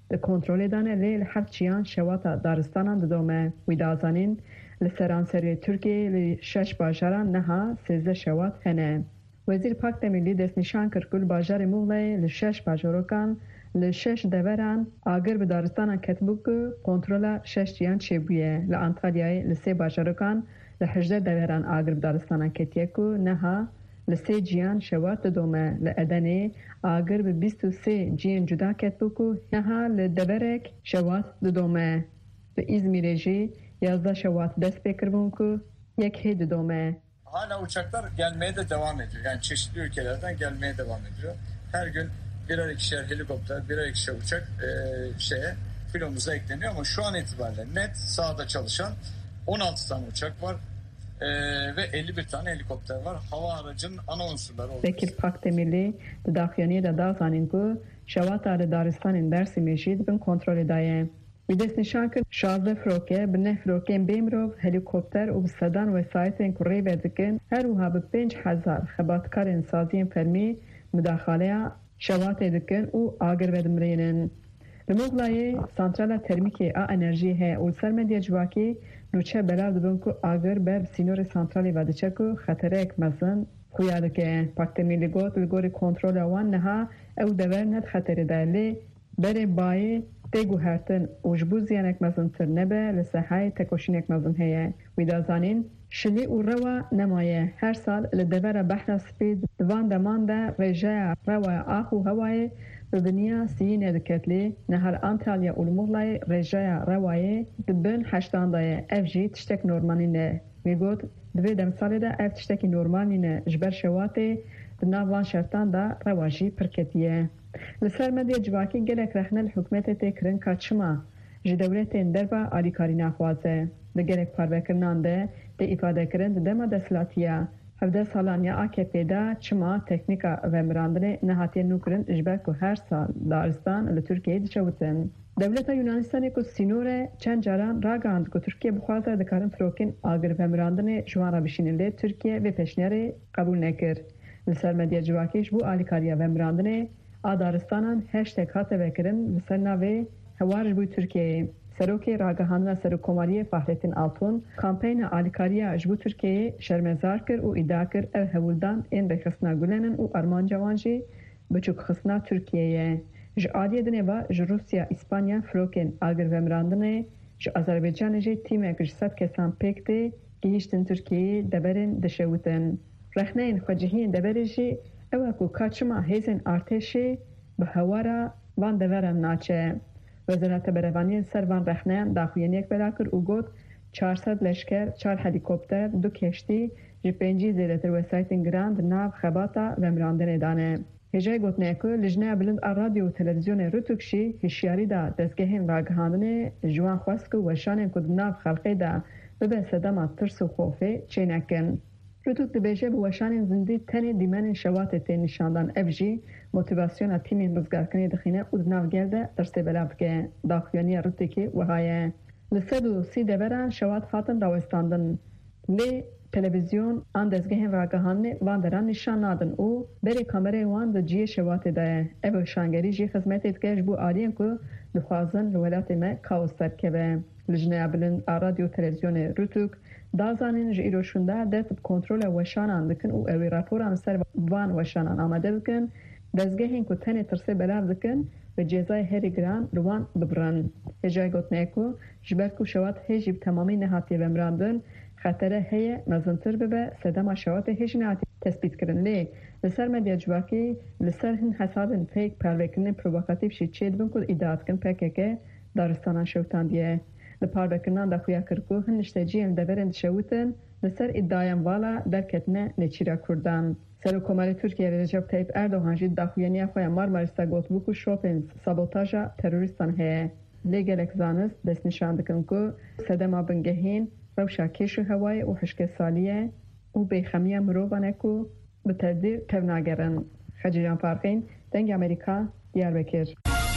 کنترل دانه لیل حفچیان شواتا دارستانان ددومه ویدازانین لسرانسری ترکیه لشش باجاران نها سیزده شوات هنه. وزیر پاک ملی دست نشان کرد کل باجار مغلی لشش باجاروکان لشش دوران آگر به دارستان کتبوک کنترل شش جیان چیبویه لانتالیای لسه باجاروکان لحجده دوران آگر به دارستان کتیکو نها لسه جیان شوات دومه لعدنه آگر به بیست و سه جیان جدا کتبوکو نها لدورک شوات دومه به İzmir'e yazda şubat dest bekiribun ku yek hedi dome. Hala uçaklar gelmeye de devam ediyor. Yani çeşitli ülkelerden gelmeye devam ediyor. Her gün birer ikişer helikopter, birer ikişer uçak e, şeye filomuza ekleniyor ama şu an itibariyle net sahada çalışan on altı tane uçak var e, ve elli bir tane helikopter var. Hava aracının ana unsurları oluyor. Vekil Pak Demirli de daxiyaniye de dazanin ku şevata li Daristanên Dêrsimê jî dibin kontrolê daye. Wî dest nîşan kir şazde firokê bi neh firokên bê mirov helîkopter û bi sedan wesayetên ku rêve dikin her wiha bi pênc hezar xebatkarên saziyên fermî müdaxaleya şewatê dikin û agir vedimrînin. Li Muğlayê santrala termîkê a enerjiyê heye û li ser medya civakî nûçe belav dibin ku agir ber sînorê santralê vediçe ku xetereyek mezin xuya dike. Pak Demirli got li gorî kontrola wan niha ew dever net xeterê de lê berê bayê tê guhertin û ji bo ziyanek mezintir nebe li sehayê tekoşînek mezin heye. Wî da zanîn şilî û rewa nemaye her sal li devera behra spî di van deman de rêjeya rewaya ax û hewayê bi biniya siyînê diket lê nehar Antalya û li Muğlayê rêjeya rewayê di bin heştan da ye. Ev jî tiştek normal nîne. Wî got di vê demsalê de ev tiştekî normal nîne ji ber şewatê di nav van şertan da rewa jî pir ketiye. Li ser medya civakî gelek rexne li hikûmetê tê kirin ka çima ji dewletên derve alîkarî naxwaze. Di gelek parvekirinan de tê îfadekirin di dema desthilatiya hevdeh salan ya A K P'da çima teknîka vemirandinê nehatiye nûkirin ji ber ku her sal daristan li Tirkiyeyê diçewitin. Dewleta Yunanistanê ku sînorê çend caran ragihand ku Tirkiye bixwaze dikarin firokên agir vemirandinê ji wan re bişînin lê Tirkiye vê pêşniyarê qebûl nekir. Li ser medya civakî ji bo alîkariya vemirandinê a daristanan hashtag hate vekirin li ser navê hewar ji bo Tirkiyeyê. Serokê ragihandina Serokkomariyê Fahrettin Altun kampeyna alîkariya ji bo Tirkiyeyê şermezar kir û îdia kir ev hewildan ên rêxistina gulên û armanca wan jî biçûkxistina Tirkiyeyê. Ji aliyê dinê ve ji Rusya, İspanya firokên agir vemirandinê ji Azerbaycanê jî tîmek ji sed kesan pêk tê gihîştin Tirkiyeyê deberên dişewitin. Rexneyên xwecihiyên deberê jî ew e ku ka çima hêzên artêşê bi hewara van deveran naçe. Wezareta Berevaniyên ser van rexneyan daxuyaniyek bela kir û got çar sed leşker, çar helîkopter, du keştî ji pêncî zêdetir wesayetên giran di nav xebata vemirandinê dane. Hêjayê gotinê ku li jineya bilind a radyo û televizyonê Rûtûk jî hişyarî da destgehên ragihandinê ji wan xwest ku weşanên ku di nav xelkê de bibe sedema tirs û xofê çê nekin. Rûtûk dibêje bi weşanên zindî tenê dîmenên şewatê tê nîşandan ev jî motivasyona tîmên rizgarkirinê dixîne û di nav gel de tirsê belav dike. Daxuyaniya Rûtûkê wiha ye. Li sed û sî deveran şewat hatin rawestandin. Lê televizyon an dezgehên ragihandinê van deran nîşan nadin û berê kamerayê wan di ciyê şewatê de ye. Ev weşangerî jî xizmetê dike ji bo aliyên ku dixwazin li welatê me kaos derkeve. Li jineya bilind a radyo televizyonê Rûtûk dazanên ji îroşunda dest bi kontrola weşanan dikin û ew ê raporan ser van weşanan amade bikin, dezgehên ku tenê tirsê belav dikin ve cezayê herî giran li wan bibirin. Hêjayê gotinê ku ji ber ku şewat hêjî bi temamî nehatiye vemirandin, xetere heye mezintir bibe sedema şewatê hêjî nehatiye tespîtkirin. Lê li ser medya civakî li ser hin hesabên fêk pervekirinin provokatîv jî çê dibin ku îdia dikin P K K daristanan şewtandiye. Li parvekirinan de xuya kir ku hin nişteciyên deverên dişewitin li ser îddiayan vala derketine Nêçîra Kurdan. Serokkomarê Tirkiye Recep Tayyip Erdogan jî daxuyaniya xwe ya Marmarîs'ta gotbû ku şopên sabotaja terorîstan heye. Lê gelek zanist dest nîşan dikin ku sedema bingehîn rewşa kêş û hewayê û hişkesaliyê û bêxemiya mirovan e ku bi tedbîr tevnagerin. Xecîran Farxîn, Dengê Amerîka, Diyarbekir.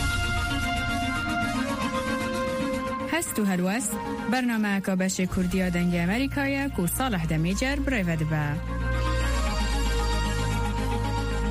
هەست و هەلوەست بەرنامەیەکە بەشی کوردیە دەنگی ئەمریکایە و ساڵح دەمێجەر برێڤە دەبە.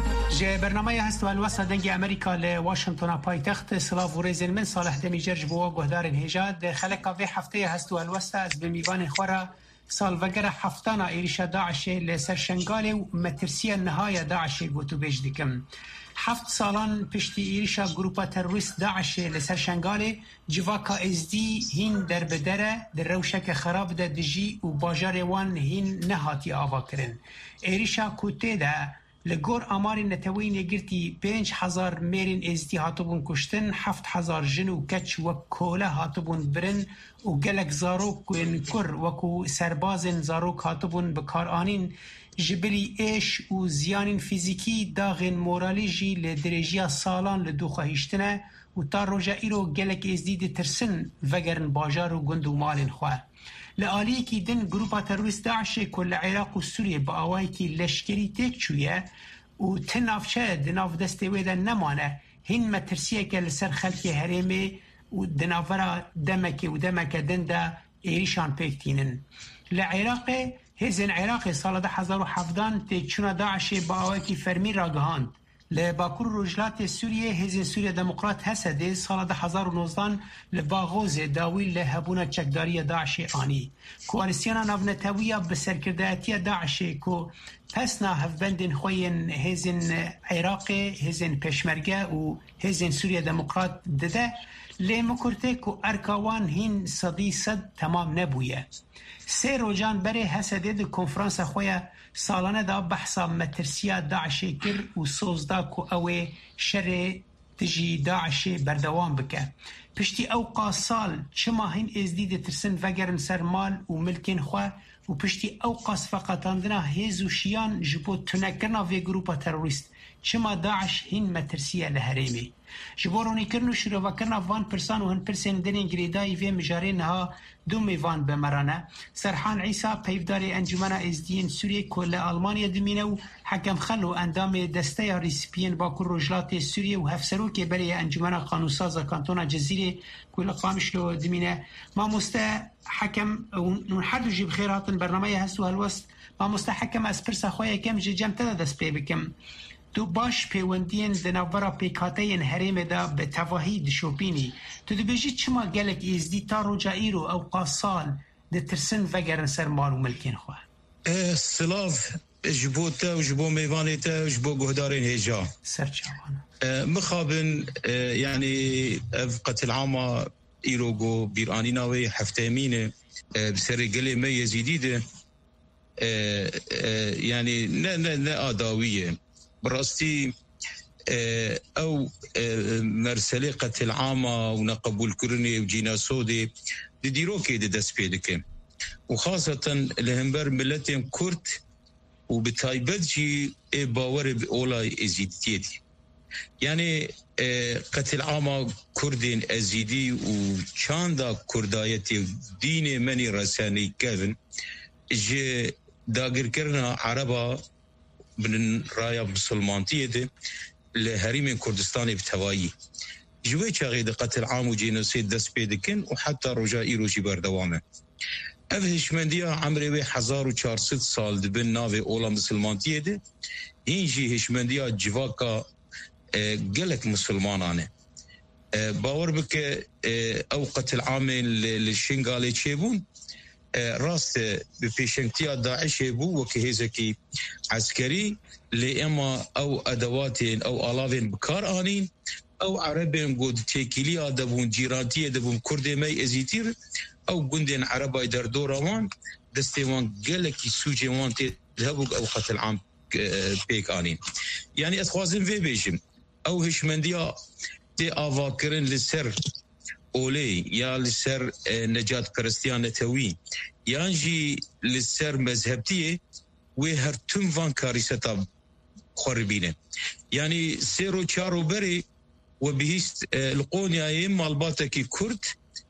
جه برنامه هست و الوسط دنگ امریکا ل واشنطن پایتخت سلاف و ریزن من صالح دمی جرج بوا گهدارن هجاد خلق و هفته هست و الوسط از بمیوان خورا سال وگر هفتانا ایریش داعش لسر شنگال و مترسیه نهای داعش گوتو بیج دیکم هفت سالان پشتی ایریشا گروپا تروریست داعش لسر شنگال جواکا ازدی هین در بدره در روشک خراب ده دجی و باجار وان هین نهاتی آوا کرن ایریشا کوته ده لگور آماری نتوی نگرتی پنج هزار میرین ازدی هاتبون کشتن هفت هزار جن و کچ و کوله هاتبون برن و گلک زاروک و انکر وکو سربازن زاروک هاتبون بکار آنین جبلی ایش و زیان فیزیکی داغن مورالی جی لدرجیا سالان لدو خواهیشتنه و تا روژا ایرو گلک ازدید ترسن وگرن باجار و گند و مالن خواه لآلیه کی دن گروپا تروریست داعش کل عراق و سوریه با آوائی کی لشکری تک چویه و تنافچه دناف دسته ویده نمانه هین مترسیه که لسر خلقی هریمه و دنافرا دمکه و دمکه دن ده ایریشان پیکتینن لعراق هزن عراق سال ده هزار و هفدان تی چون داعش با آوائی کی فرمی را گهاند لباکور رجلات سوریه هزین سوریه دموکرات هسده سال ده هزار و نوزدان لباغوز داویل لهبونا چکداری داعش آنی کوالسیانا نافنتاویه بسرکردایتی داعش کو پسنا هفبندن خوین هزین عراق هزین پشمرگه و هزین سوریه دموکرات دده لمکرته کو ارکاوان هین صدی صد تمام نبویه سه روجان بره هسده ده کنفرانس خویه سالانه دا بحثا مترسیه داعش کر و سوزدا کو اوه شر تجی داعش بردوام بکه پشتی اوقا سال چما هین ازدید ترسن وگرن سر مال و ملکن خواه و پشتی اوقا سفاقتاندنا هیز و شیان جبو تنکرنا وی گروپا تروریست چما داعش هین مترسیه لحریمی جبو رونی کرن و شروع کرنا وان پرسان و هن پرسن دنین گریدای وی مجارین ها دو میوان بمرانه سرحان عیسا پیفدار انجمن ازدین سوریه کل آلمانیا دمینه و حکم خلو اندام دسته ریسپین باکور رجلات سوریه و هفسرو که برای انجمن قانونساز کانتون جزیره کل قامشلو دمینه ما مسته حکم هر دو جیب خیراتن برنامه هستو هلوست ما مسته حکم از پرسا خواه کم جمتده دست پی بکم تو باش پیوندین دنابرا پیکاته این حریم دا به تواهی دشوپینی تو دو بیجی چما گلک ایزدی تا رجا ایرو او قاسال ده ترسن وگرن سر مال و ملکین خواه سلاف جبو تا و جبو میوانی تا و جبو گهدارین هجا سر چاوانا مخابن يعني قتل عامة إيروغو بيراني ناوي حفتامينه بسر قلي ما يزيديده يعني نا نا نا آداوية براستي أو مرسلة قتل عامة ونقبول كرني وجينا سودي ديروكي دي دس بيدك وخاصة لهمبر ملتهم كرد وبتايبتجي باور بأولاي إزيدتيتي يعني قتل عامة كردين أزيدي وشاندا كردايتي دين مني رساني كافن جي داقر كرنا عربا من رايا مسلمانتية دي لهريم كردستاني بتوائي جوي شاغي قتل عام وجينوسيد دس بيدكن وحتى رجاء إيروجي بردوامه اف هشمندية عمري وي حزار و چارصد سال دبن ناوي اولا مسلمانتية دي هنجي هشمندية جواكا قلق مسلمانانه باور بك او قتل عامين للشنغالي تشيبون راست ببيشنكتيا داعش بو وكهيزكي عسكري لإما او ادواتين او الافين بكار آنين او عربين قد تيكيليا دبون جيرانتية دبون كردي ماي ازيتير او قندين عرباي در دوراوان دستيوان قلقي سوجي وان تذهبوك او قتل عام بيك آنين يعني اتخوازن في بيجم او هشمنديا تي آواكرن لسر أولي يا لسر نجات كريستيان نتوي يانجي لسر مذهبتيه وهر تم فان كاريستا خربينه يعني سيرو چارو بري وبهيست القونيا يم الباتكي كرد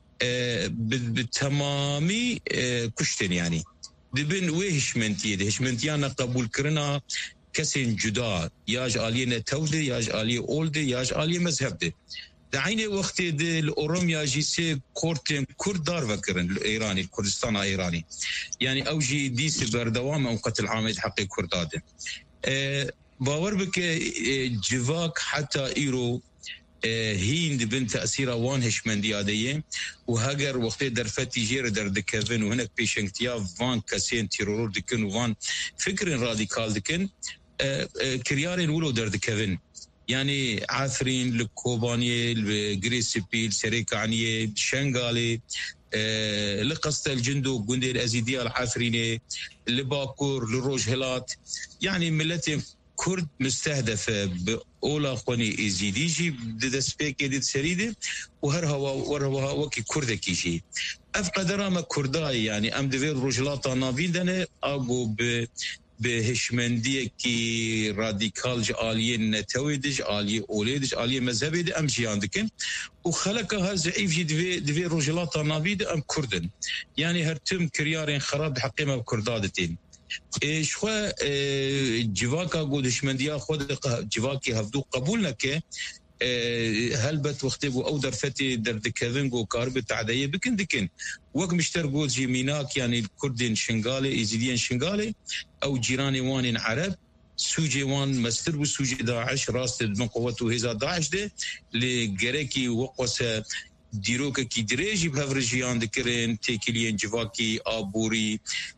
بالتمامي كشتن يعني دبن وهشمنتيه هشمنتيانا قبول كرنا كسين جدا ياج آلية نتودي ياج آلية أولدي ياج آلية مذهبدي دعيني وقت دي الأوروميا جيسي كورتين كرد دار وكرن الإيراني الكردستان إيراني يعني أوجي ديس بردوام أو قتل عامد حقي كرداده أه باور بك جواك حتى إيرو هين بن تأثير وان هشمندي عادية وهاجر وقت درفتي جير در دكفن وهناك بيشنكتيا فان كاسين تيرور دكن وان فكر راديكال دكن كريارين ولو در دكفن يعني عاثرين لكوبانية الجريسبيل سريكانية شنغالي لقصة الجندو جندي الأزيدية العاثرينة لباكور لروجهلات يعني ملتين كرد مستهدفة بأولا قوني إزيديجي بدسبيك يدد سريدة وهرها ورها وكي كردة كيشي أفقدر ما كرداي يعني أم دفير روجلاتا نافين دانه أقو ب بهشمندية كي راديكال جالية نتويدج آلية أوليدج آلية مذهبي دي أم جيان دكن وخلقها زعيف جي دفي, دفي روجلاتا نافين أم كردن يعني هرتم كريارين خراب حقيمة بكردادتين شخوا جواكا قو دشمندية خود جواكي هفدو قبولنا كي هلبت وقتبو او درفتي دردكذنغو كاربت عداية بكن دكن وقت مشترقو جيميناك يعني الكردين شنغالي إزيديين شنغالي او جيراني وانين عرب سوجي وان مستر وسوجي داعش راست من قوته هزا داعش ده لجريكي وقوسه ديروكا كي دريجي بهفرجيان دكرين تيكليين جواكي آبوري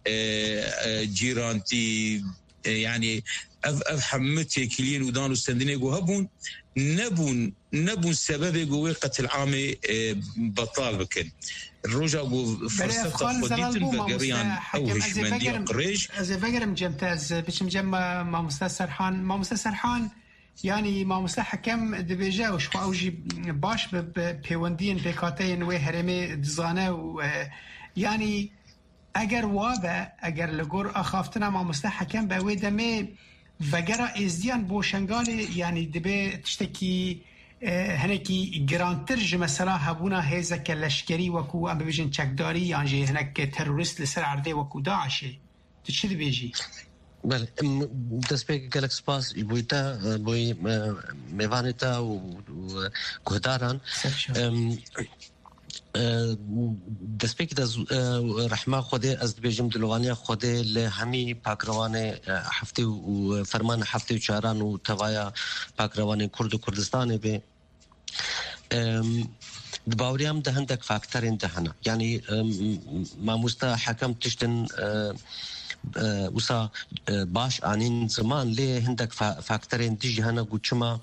جيرانتي يعني اف اف حمتي كلين ودان وستندينيغو هبون نبون نبون سبب جوه قتل عامي بطال بكن الرجع جو فرصة قديتن بقريان أو هشمندي قريش إذا فكرم جمتاز بيش مجمع مع مستر سرحان مع مستر سرحان يعني مع مستر حكم دبيجا وش خو أوجي باش ببيوندين بكاتين وهرمي دزانة ويعني اگر وابه اگر لگور اخافتنا مع مستر حكم بوي دمي وگرا ازدیان بو شنگالی يعني دبي تشتكي هناكي جرانترج مثلا هبونا هيزا كلشكري وكو ام بيجن تشكداري يعني هناك تيرورست لسر عرضه وكو داعش تشد بيجي بله دسبيك جالكس باس بويتا بوي ميفانيتا وكهداران دسپیک دز رحمه خوده از بیجم دلوانی خوده لهمی پاکروان هفته و فرمان هفته و چهاران و توایا پاکروان کرد و کردستان به دباوريام ده هندك فاكتورين دهنا يعني ما مستا حكم تشتن وسا باش انين زمان ليه هندك فاكتورين تجي هنا قوتشما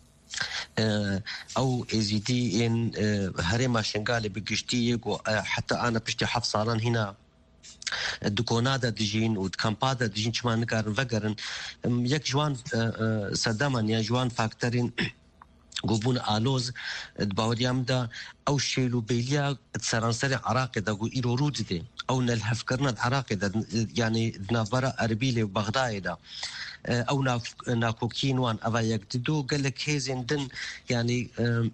او ازيدي ان هرما شنغالي بقشتي حتى انا بشتي حف صارن هنا الدكونادا دجين ودكامبادا دجين شما نكارن فقرن يك جوان سدامان يا جوان فاكتورين قوبون آلوز دباوريام دا او شيلو بيليا تسرانسري عراقي دا قو إيرو رود دي او نلحف كرنا عراقي دا يعني نافبرا أربيلي وبغداي دا او ناكوكين وان أفا يكددو قال لك هيزين دن يعني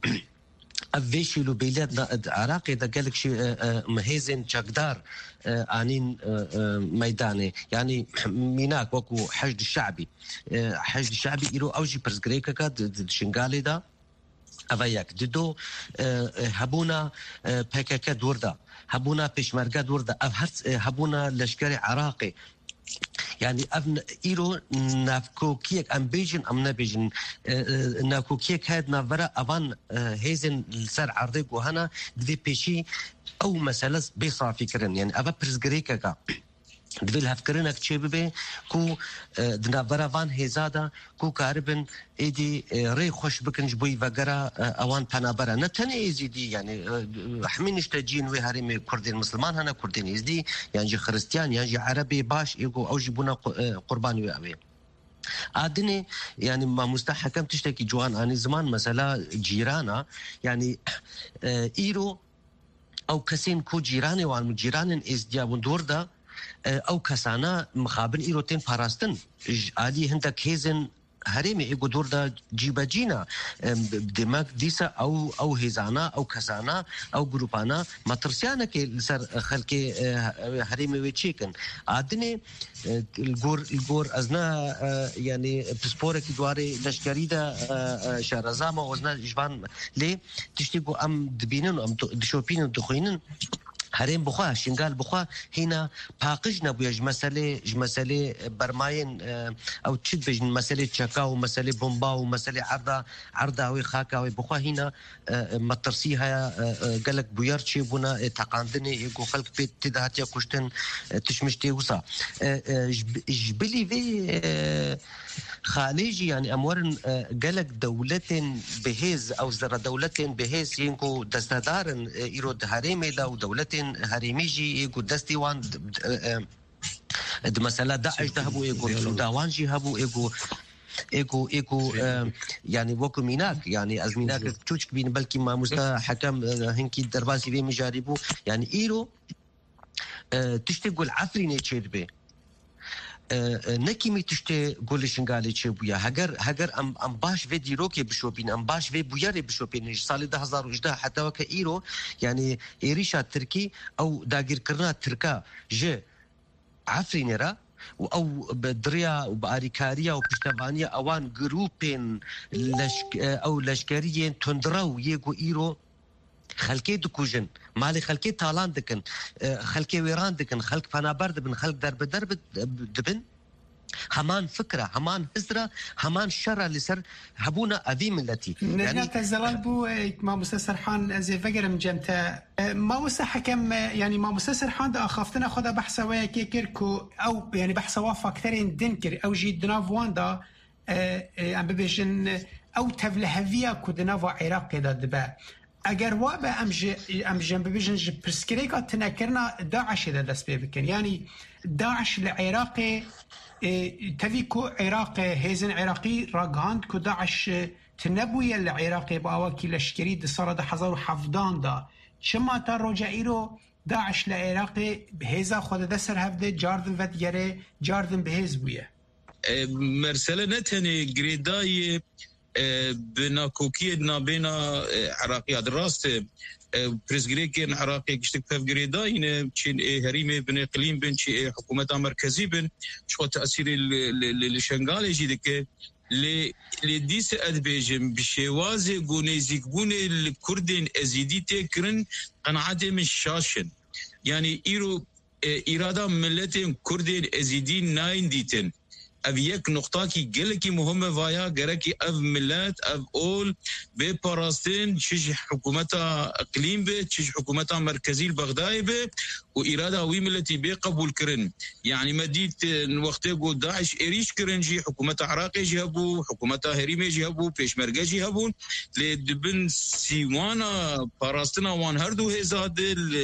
أفيشي لو بيلاد عراقي دا قال لك شي مهيزين شاكدار آنين ميداني يعني ميناك وكو حشد الشعبي حشد الشعبي إيرو أوجي برزقريكا كاد شنغالي دا أفاياك ددو هبونا بيكاكا دوردا هبونا بيشمرقا دوردا هبونا لشكري عراقي يعني أبن إيرو نافكوكيك أم بيجن أم نبيجن نافكوكيك هاد نافرا أفان هيزن السر عرضيك وهنا دي بيشي أو مسألة بيصافي كرن يعني أفا برزقريكا دبل هفكرنا كتشبه كو دنافرا فان هيزادا كو كاربن ايدي ري خوش بكنج بوي وغرا اوان بنابرا نتني ازيدي يعني حمينش تجين وي هرمي كردين مسلمان هنا كردين ازدي يعني خريستيان يعني عربي باش يقو او جيبونا قرباني وي عادني يعني ما مستحكم تشتكي جوان اني زمان مثلا جيرانا يعني ايرو او كسين كو جيراني وان جيران ازديابون دوردا او کسانا مخابن ایروتین پاراستن عالی هندک هیزن هرمي ايغو دور دا جيباجينا دماغ ديسا او او هيزانا او كسانا او جروبانا ماترسيانا كي سر خلكي هرمي ويتشيكن عادني الجور الجور ازنا يعني بسبورك دواري لشكريدا شارزاما وزنا جبان لي تشتيقو ام دبينن ام دشوبين دخوينن هرين بخوا شنقال بخوا هنا باقجنا بيج مسألة مسألة برماين أو تشد بيج مسألة شكاو مسألة بومباو مسألة عرضة عرضة وي خاكاوي بخوا هنا مترسيها قالك بيارتشي بنا تقاندني يقو خلق بيت تدهات يا كشتن تشمشتي وصا جبلي في خاليجي يعني أمورن قالك دولة بهيز أو زر دولة بهيز ينكو دستدارن إيرود هريمي دا ودولة هريميجي يقو دستي وان د مسألة داعش دهبو يقو سوداوان جي هبو يقو ايكو ايكو آه يعني وكو ميناك يعني از ميناك تشوش بين بلكي ما مستا حكم هنكي درباسي في مجاربو يعني ايرو آه تشتغل عفريني تشيربي آه نكيمي تشتي قول شنغالي تشيبويا هاجر هاجر ام ام باش في ديروكي بشوبين ام باش في بوياري بشوبين سال ألفين وإحدى عشر حتى وك ايرو يعني ايريشا تركي او داغير كرنا تركا ج عفريني را او بدريا وباريكاريا وبشتفانيا اوان جروبين لشك او لشكريين تندراو يجو ايرو خلكي دكوجن مالي خلكي تالان دكن خلكي ويران دكن خلك فنابرد بن خلك درب درب دبن همان فكرة همان هزرة همان شرع لسر هبونا أذي ملتي يعني الزلال بو ما مستسر حان زي فقر مجمتا ما وسا حكم يعني ما مستسر حان دا أخافتنا خدا بحثا ويا كيكيركو أو يعني بحثا وافا كترين دنكر أو جي دنافوان دا أم ببجن أو تفلهفيا كو دنافو عراقي دا دبا اگر وابا امج امج ببجن برسكريكا تنكرنا داعش دا دس بكن يعني داعش العراقي تفيكو عراق هيزن عراقي راغاند كو داعش تنبويا العراقي باواكي لشكري دي صار دا حزارو حفظان دا شما تا روجا ايرو داعش العراقي بهيزا خود دسر هفده جاردن ودگره جاردن بهيز بويا مرسله نتني جريداي بناكوكي نابينا عراقي الراست بريزغريكين عراقي كشتك بف جريداين تشين هريمه بن اقليم بن شي حكومه مركزي بن شو تاثير الشنغالي جيدك لي لي ديس ادبيجم بشوازي غونيزيك بوني الكردين ازيدي تكرن قناعه من شاشن يعني ايرو اراده ملتين كردين ازيدي ناين ديتن اف یک نقطه کی گله کی مهمه وایا گره کی اف ملت اف اول به پاراستین چش حکومت اقلیم به چش حکومت مرکزی بغداد به و اراده وی ملتي به قبول کرن يعني مديت وقت جو داعش اريش کرنجي حكومه عراق جهبو حكومه هريمه جهبو پيشمرگه جهبو لدبن سيوانا باراستنا وان هردو هزاد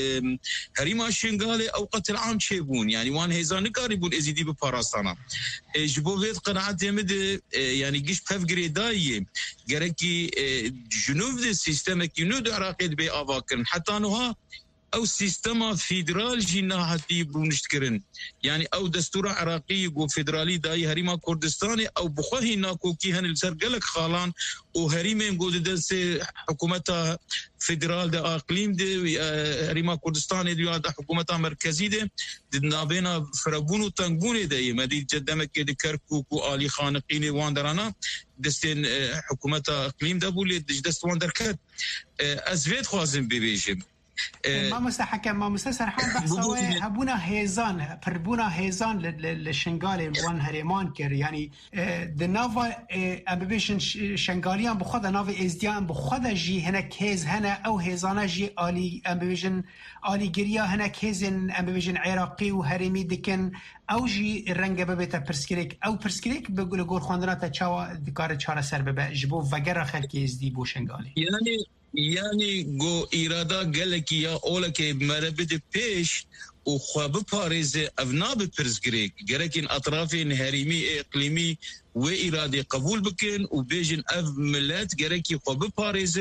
هريمه شنغالي اوقات العام شيبون يعني وان هزان قريبون ازيدي بباراستانا جبو بيت قناعه يمد يعني جيش بفجري داي جركي جنوب السيستم كينود عراقي بي افاكن حتى انها او سيستم فيدرال جينا هتي بونشتكرن يعني او دستور عراقي و فيدرالي داي هريما كردستاني او بخوهي ناكو كي هن السرقلك خالان و هريمين قود دس حكومة فيدرال دا اقليم دي هريما كردستاني دي دا حكومة مركزي دي دنا بينا فربون و تنقون دي مدي جدمك دي كركوك و آلي خانقيني واندرانا دستين حكومة اقليم دا بولي دست واندركت ازويت خوازم ببيجم ما مستحكم ما مستسرحان بحثوا هبونا هيزان فربونا هيزان للشنغالي وان هريمان كر يعني دنافا امبيشن شنغاليان بخدا نافي ازديان بخدا جي هناك هيز هنا او هيزانا جي الي امبيشن الي جريا هناك هيزن امبيشن عراقي وهريمي دكن او جي الرنگ ببيتا برسكريك او برسكريك بقول غور خواندنا تا چاوا دكار چارا سر ببا جبو وگر خلقي ازدي بو شنغالي يعني يعني جو إرادة قالك يا أولك مربد بيش وخواب باريز أبناب برزقريك جركين أطرافين هريمي إقليمي وإرادة قبول بكن وبيجن أف ملات جركي خواب باريز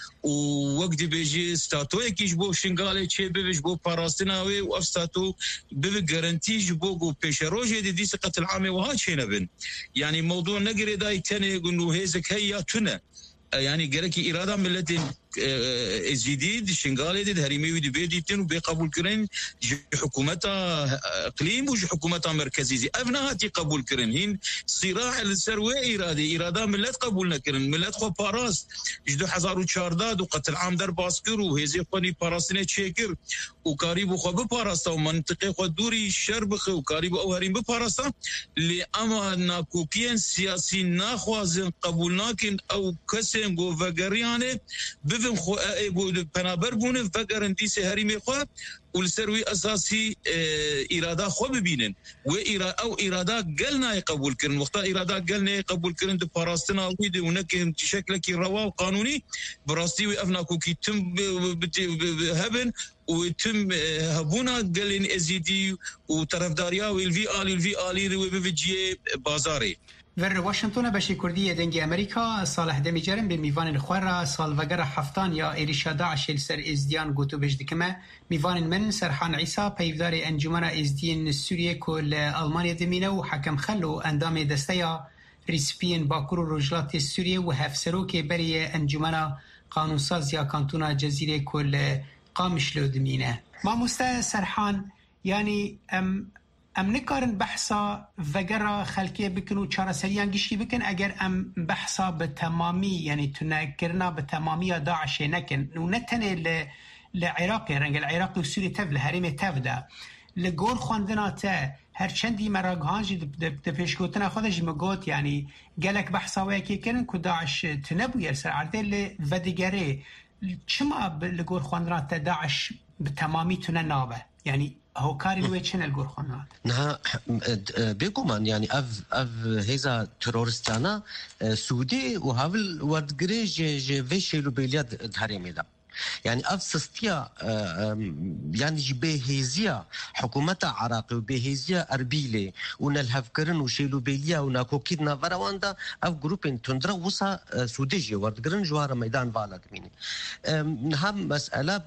ووقت بيجي ستاتو يكيجبو شنغالي تشي بيجبو باراستناوي وأف ستاتو بيجي جارنتي جبو جو بيشروجي دي دي سقط العامة وهاد شينبن يعني موضوع نقري داي تاني إنه هيزك هيا تنا يعني جركي إرادة ملتين ازيدي شنغالي دي هريمي ودي بيديتن وبقبول كرين حكومتها اقليم وج حكومتها مركزي افنا هاتي قبول كرين هين صراع السروي ارادي اراده ملت قبولنا كرين ملت خو باراس جدو حزارو تشارداد وقتل عام در باسكر وهزي خوني باراسنه تشيكر وقريب خو بباراستا ومنطقه خو دوري شربخ وقريب او هريم بباراستا اللي اما ناكوكين سياسي ناخوازن قبولنا كن او كسن جو فغريانه بفهم خو ايغو بنابر بون فكرن دي سهري خو والسروي اساسي اراده خو ببينن و او اراده قالنا يقبول كرن وقت اراده قالنا يقبول كرن د باراستنا ويد ونك شكلك روا قانوني براستي وافنا كوكي تم هبن وتم هبونا قالين ازيدي وطرفداريا والفي ال الفي ال وبفجي بازاري ور واشنطن بشی کردی دنگی امریکا صالح دمیجرم به میوان خوره سالوگر هفتان یا ایریشا داعش سر ازدیان گوتو بجدکمه میوان من سرحان عیسی پیودار انجمن ازدین سوریه کل آلمانیا دمینه و حکم خلو اندام دستیا ریسپین باکور و رجلات سوریه و هفسروک بری انجمن قانونساز یا کانتونا جزیره کل قامشلو دمینه ما مسته سرحان یعنی ام ام نکارن بحثا وگرا خلقیه بکن و چاره سریان گشتی بکن اگر ام بحثا به تمامی یعنی تنکرنا به تمامی داعش نکن و نتنه لعراق رنگ العراق و سوری تف لحریم تف ده لگور خواندنا تا هرچندی مراگهانجی ده پیشگوتنا خودش مگوت یعنی گلک بحثا ویکی کنن که داعش تنبو یرسر عرده لودگره چما لگور خواندنا تا داعش به تمامی تنه نابه یعنی هو كاري ويتشن الجورخونات نها بيقومان يعني اف اف هذا ترورستانا سودي وهاول وردغريج جي فيشيلو بيلياد دهريمي دا يعني اف سستيا يعني جبهيزيا حكومه عراق وبهيزيا اربيله ونالهفكرن وشيلو بيليا وناكوكيدنا فراواندا اف جروبين تندرا وسا سوديجي وردغرن جوار ميدان فالات ميني هم مساله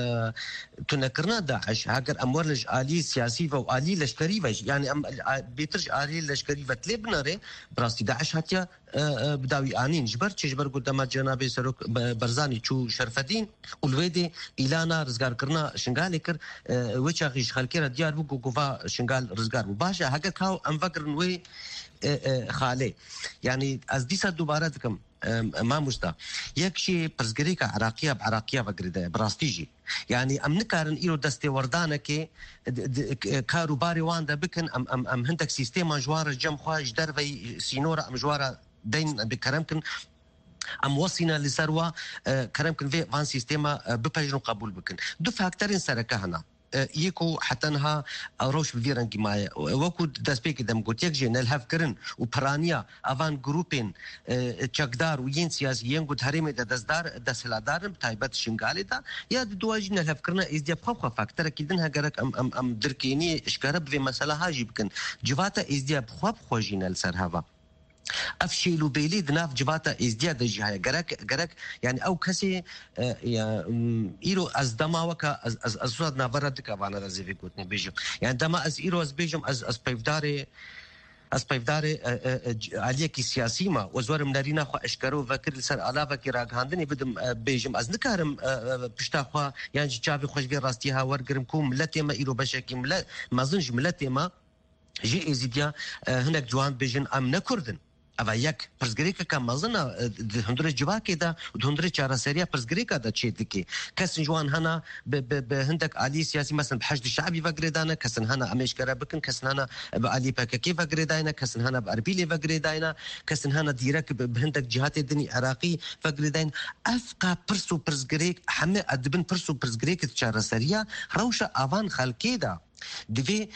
تنكرنا داعش هاجر امور آلي سياسي وآلي لشكري يعني ام بيترج آلي لشكري وتلبنري براستي داعش هاتيا بداوي انين جبر جبر قدام جناب سروك برزاني چو شرفدين ولويدي ايلانا رزگار کرنا شنگال کر وچاغي خلکره ديار بو گوفا شنگال رزگار باشا هاجر كاو ام فكر نوي خاله يعني از ديسا دوباره دكم ما مستا يكشي برزگريكا عراقيه بعراقيه وغرده براستيجي يعني ام نكارن ايرو دستي وردانكي كاروباري واندا بكن ام ام ام هندك سيستم جوار جم خواج دربي سينورا ام جوار دين بكرمكن ام وصينا لسروا كرمكن في فان سيستما ببجرو قبول بكن دو فاكتورين سركه هنا يكو حتى انها روش بفيران كيما وكو داسبيك دم قلت يك جي نلهف كرن وبرانيا افان جروبين تشاكدار وين سياسيين قلت هريمي دا دزدار دسلادار تايبات شنغالي دا يا دواجي نلهف كرنا ازديا بخوخه فاكتور كيدنها غرك ام ام ام دركيني اشكرب في مساله هاجي بكن جواتا ازديا بخوب خوجينا لسرهava افشيلو بيلي دناف جباتا ازدياد جهاي غرك غرك يعني او كسي ايرو از دما وكا از از ازود نافردك وانا رزيفي كوتني بيجو يعني دما از ايرو از بيجم از از بيفداري از بيفداري عليك سياسي ما وزور منارينا خو اشكرو فكر لسر علاوه كي راغاندني بدم بيجم از نكارم بشتا خو يعني جابي خوش بي راستيها ورغرم كوم ملتي ما ايرو بشكي ملت ما زنج ملتي ما جي ازيديا هناك جوان بيجن ام نكردن اما یک پرزگریکا که مازنا هندره جواکی دا و هندره چهار سریا پرزگریکا دا چه دکی کسن جوان هنا به هندک عالی سیاسی مثلا بحشد شعبی وگریدانه کسن هنا امیشکره بکن کسن هنا به عالی پاککی وگریدانه کسن هنا به اربیلی وگریدانه کسن هنا دیرک به هندک جهات دنی عراقی وگریدان افقا پرسو پرزگریک همه ادبن پرسو پرزگریک چهار سریا روش آوان خلکی دا دوی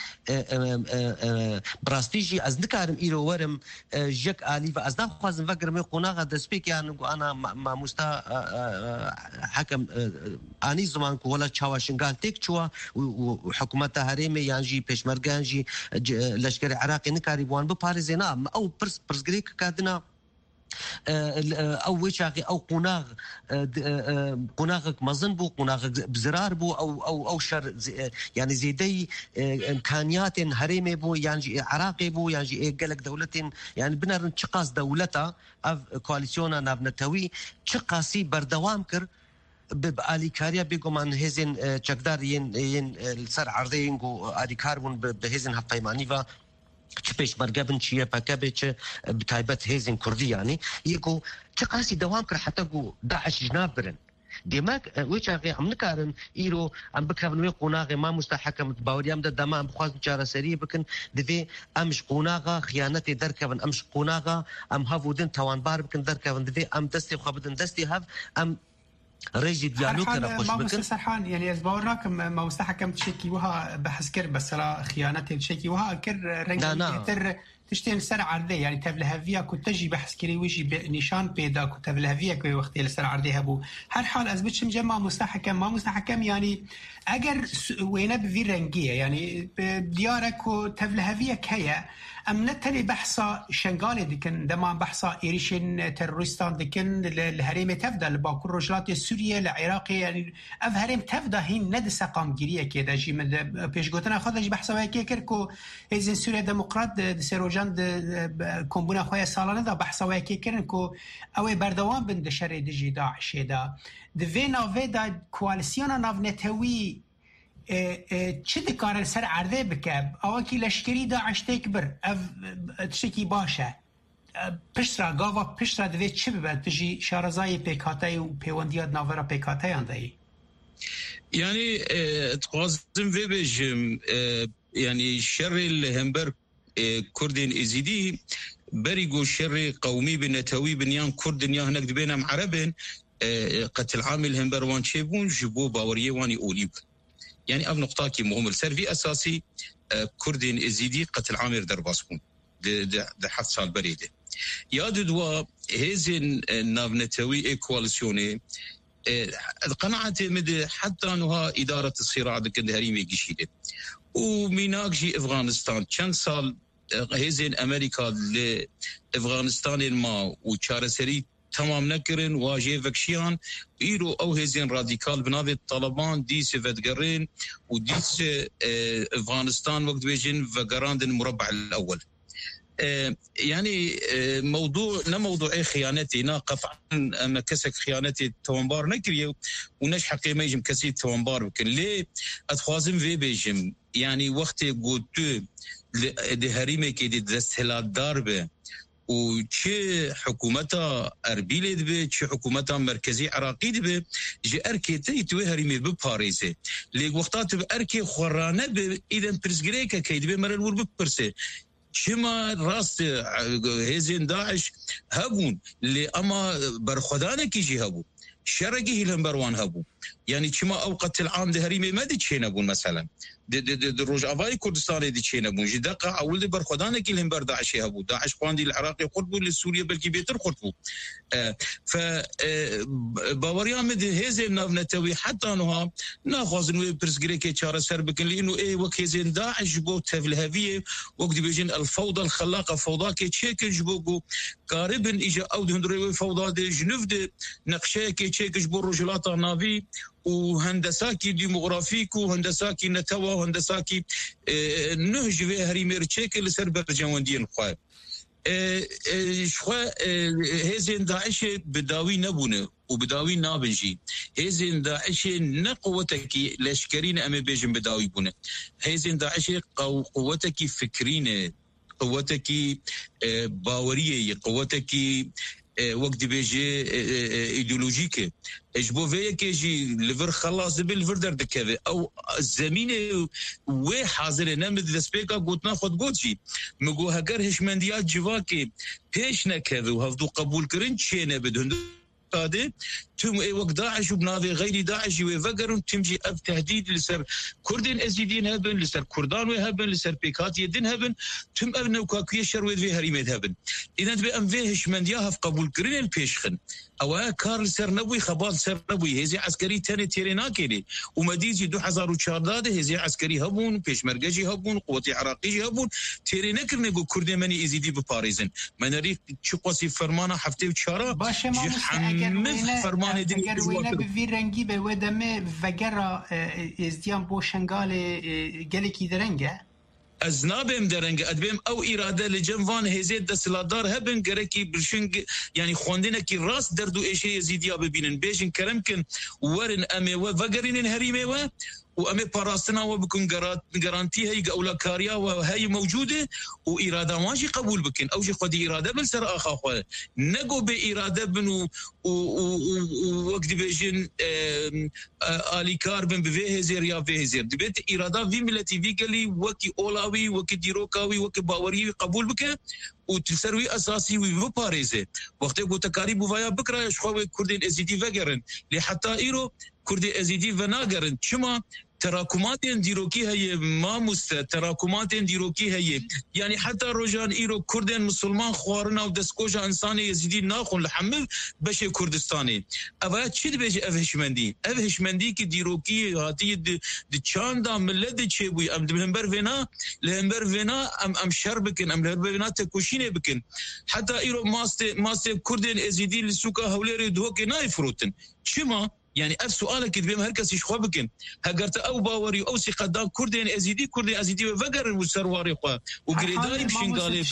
براستيجي از نكارم ايرو ورم جك الي از دا خوازم فكر مي قناغه دسبيك يعني انا ما مستا حكم اني زمان ولا تشاوشنغال تك تشوا وحكومتها هريمي يعني بيشمرغانجي لشكر عراقي نكاري بوان بباريزنا او برس برسغريك كادنا او ويشاقي او قناغ قناغك مظن بو قناغ بزرار بو او او او شر يعني زيدي امكانيات هريمي بو يعني عراقي بو يعني قالك دولتين يعني بنر تشقاس دولتها كواليسيونا نابنتوي تشقاسي بردوام كر بآلیکاریا بگومان هزین چکدار ین ین سر عرضه اینگو آلیکار بون به هزین هفپیمانی و چه پیشمرگه بن چیه پکه به چه بتایبت هزین کردی یعنی یکو چه قاسی دوام کرد حتی گو داعش جناب برن دماغ ويشاغي عم نكارن إيرو عم بكرن وي قناغي ما مستحكم باوريام دا دما بخواز جارة سري بكن دفي أمش قناغا خيانتي دركبن أمش قناغا أم هافودن توان بار بكن دركبن دفي أم دستي خابدن دستي هاف أم ريجي ديالوج كنا خوش بكن ما سرحان يعني أزبورناك ما مستحكم تشكي وها بحس كر بس لا خيانتي تشكي وها كر رنجي تر تشتين سر عرضه يعني تبلهفيا كنت تجي بحث كري ويجي نشان بيدا كنت تبلهفيا كوي وقت السر عرضه هبو هر حال أثبتش مجمع مستحكم ما مستحكم يعني أجر وينه بفي رنجية يعني بديارك وتبلهفيا كيا أم نتلي بحثا شنغالي دكن دمان بحثا إيريشين تيروريستان دكن الهريم تفدا لباكور رجلات سوريا العراقي يعني أف هريم تفدا هين ندس قام جريا كده جي من بيش قلتنا خذ جي بحثا وياكي كركو إذن سوريا ديمقراط دسيروجان كومبونا خويا سالانه دا بحثا وياكي كرنكو أوي بردوان بند شر دجي داعش دا دفينا فيدا كواليسيونا ناف نتوي چه دکارن سر عرضه بکب اوا کی لشکری داعش تکبر اف تشکی باشه پشترا گاوا پشترا دوی چه ببد بجی شارزای پیکاتای و پیوندیات ناورا پیکاتای اندایی يعني تقازم في بجم يعني شر الهمبر كردين ازيدي بريقو شر قومي بنتوي بنيان كردن يا هناك بينهم عربين قتل عامل همبر وان شيبون جبو باوريه واني اوليب يعني أب نقطة كي مهم السرفي أساسي كردين إزيدي قتل عامر درباسكم ده ده ده حد سال بريده ياد دوا هزين نافنتوي كواليسيوني القناعة مد حتى أنها إدارة الصراع دكن هريمي جشيدة ومناجي أفغانستان كان سال هزين أمريكا لأفغانستان ما وشارسري تمام نكرن واجه فكشيان إيرو أو هزين راديكال بنابي طالبان ديس فدقرين وديس أفغانستان وقت بيجين فقراند المربع الأول يعني موضوع نا موضوع خيانتي نا قطعا أما كسك خيانتي توانبار نكريو ونش حقي ما يجم كسي توانبار بكن ليه أتخوازم في بيجم يعني وقت قلتو لهريمي كي دي دستهلات داربه وشي حكومتا أربيل دبي شي حكومتا مركزي عراقي دبي جي أركي تيتوي هريمي بباريسي لي وقتات بأركي خورانة بي إذن برسجريكا كي دبي مرة الور ببرسي شما راست هزين داعش هبون اللي أما برخدانة كيجي هبو شرقي هلمبروان هبو يعني شما أوقات العام ده هريمي ما دي تشينا بون مثلا د د د روج افاي كردستان دي تشينا بون جي دقه اول دي برخدانه كي الهمبر داعش هبو داعش قواندي العراقي قربوا لسوريا بلكي بيتر قربوا آه ف باوريا مد هزين نتوي حتى انها ناخذ نوي برسغريكي تشار سربك لانه اي وكيزين داعش بو تفلهفيه وقت بيجين الفوضى الخلاقه فوضى كي تشيك جبوغو قاربا اجا او دهندري فوضى دي جنفد نقشه كي تشيك جبو رجلات نافي وهندساكي ديموغرافيك وهندساكي نتوى وهندساكي اه نهج في هريمير تشيك اللي سر برجواندين خواه اه اه شخوا هزين داعش بداوي نبونه وبداوي نابنجي هزين داعش نقوتك لشكرين أمي بيجن بداوي بونه هزين داعش قوتك فكرين قوتك باورية قوتك وقت بيجي ايديولوجيك اجبو فيا كيجي ليفر خلاص بالفر درد كذا او الزمينه وي حاضر نمد دسبيكا قلت ناخذ قوتشي مقو هكر هشمنديات جواكي بيشنا كذا وهفدو قبول كرنت شينا بدهن هذا تم اي وقت داعش وبناضي غير داعش وفقرون تمجي اب تهديد لسر كردين ازيدين هبن لسر كردان وهبن لسر بيكات يدين هبن تم ابن وكاكيه شرويد في هريمه هبن اذا تبي ام فيهش من دياها في قبول كرين البيشخن او كارل سر نبوي خبال سر نبوي هزي عسكري تاني تيريناكيني ومديزي دو حزار وشارداد هزي عسكري هبون بيش مرقجي هبون قوتي عراقي هبون تيريناكر نقول كردي مني ازيدي بباريزن من ريك شقوسي فرمانه حفتي وشارا باشه ما فرمان دي اگر وينه بفي رنگي به ودمه وگرا ازديان بو شنغال گلكي درنگه ازنابم درنگ ادبم او اراده لجنوان هزید دسلادار هبن گرکی برشنگ يعني خوندنا كي راس دردو ايشي يزيديا ببينن بيجن كرمكن ورن امي وفقرين هريمي و وامي باراستنا وبكون جارانتي هي اولا كاريا وهي موجوده واراده ماشي قبول بكن او شي خدي اراده بالسر اخا خو نقو باراده بنو ووقت بيجن الي كاربن بفيهزير يا فيهزير دبيت اراده في ملتي في قالي وكي اولاوي وكي ديروكاوي وكي باوري قبول بك وتسروي اساسي وباريزه وقت قلت تكاريب وفيا بكره شخوي كردين ازيدي فقرن لحتى ايرو كردي ازيدي فناقرن شما تراكمات ديروكي هي ما مست تراكمات ديروكي هي يعني حتى روجان ايرو كردين مسلمان خوارنا ودسكوجا انساني يزيدي ناخون لحمل بشي كردستاني ابا تشد بيجي افهشمندي افهشمندي كي ديروكي هاتي د تشاندا ملد تشيبوي ام دمبر فينا لهمبر فينا ام ام شربكن ام لهمبر فينا تكوشينه بكن حتى ايرو ماست ماست كردين ازيدي السوكا هوليري دوكي نايفروتن شما يعني اف سؤالك بهم هركس يشخوا بكن هجرت او باوري او سقدام كردين ازيدي كردين ازيدي وفقر وسرواري خو وغريداري بشنغالي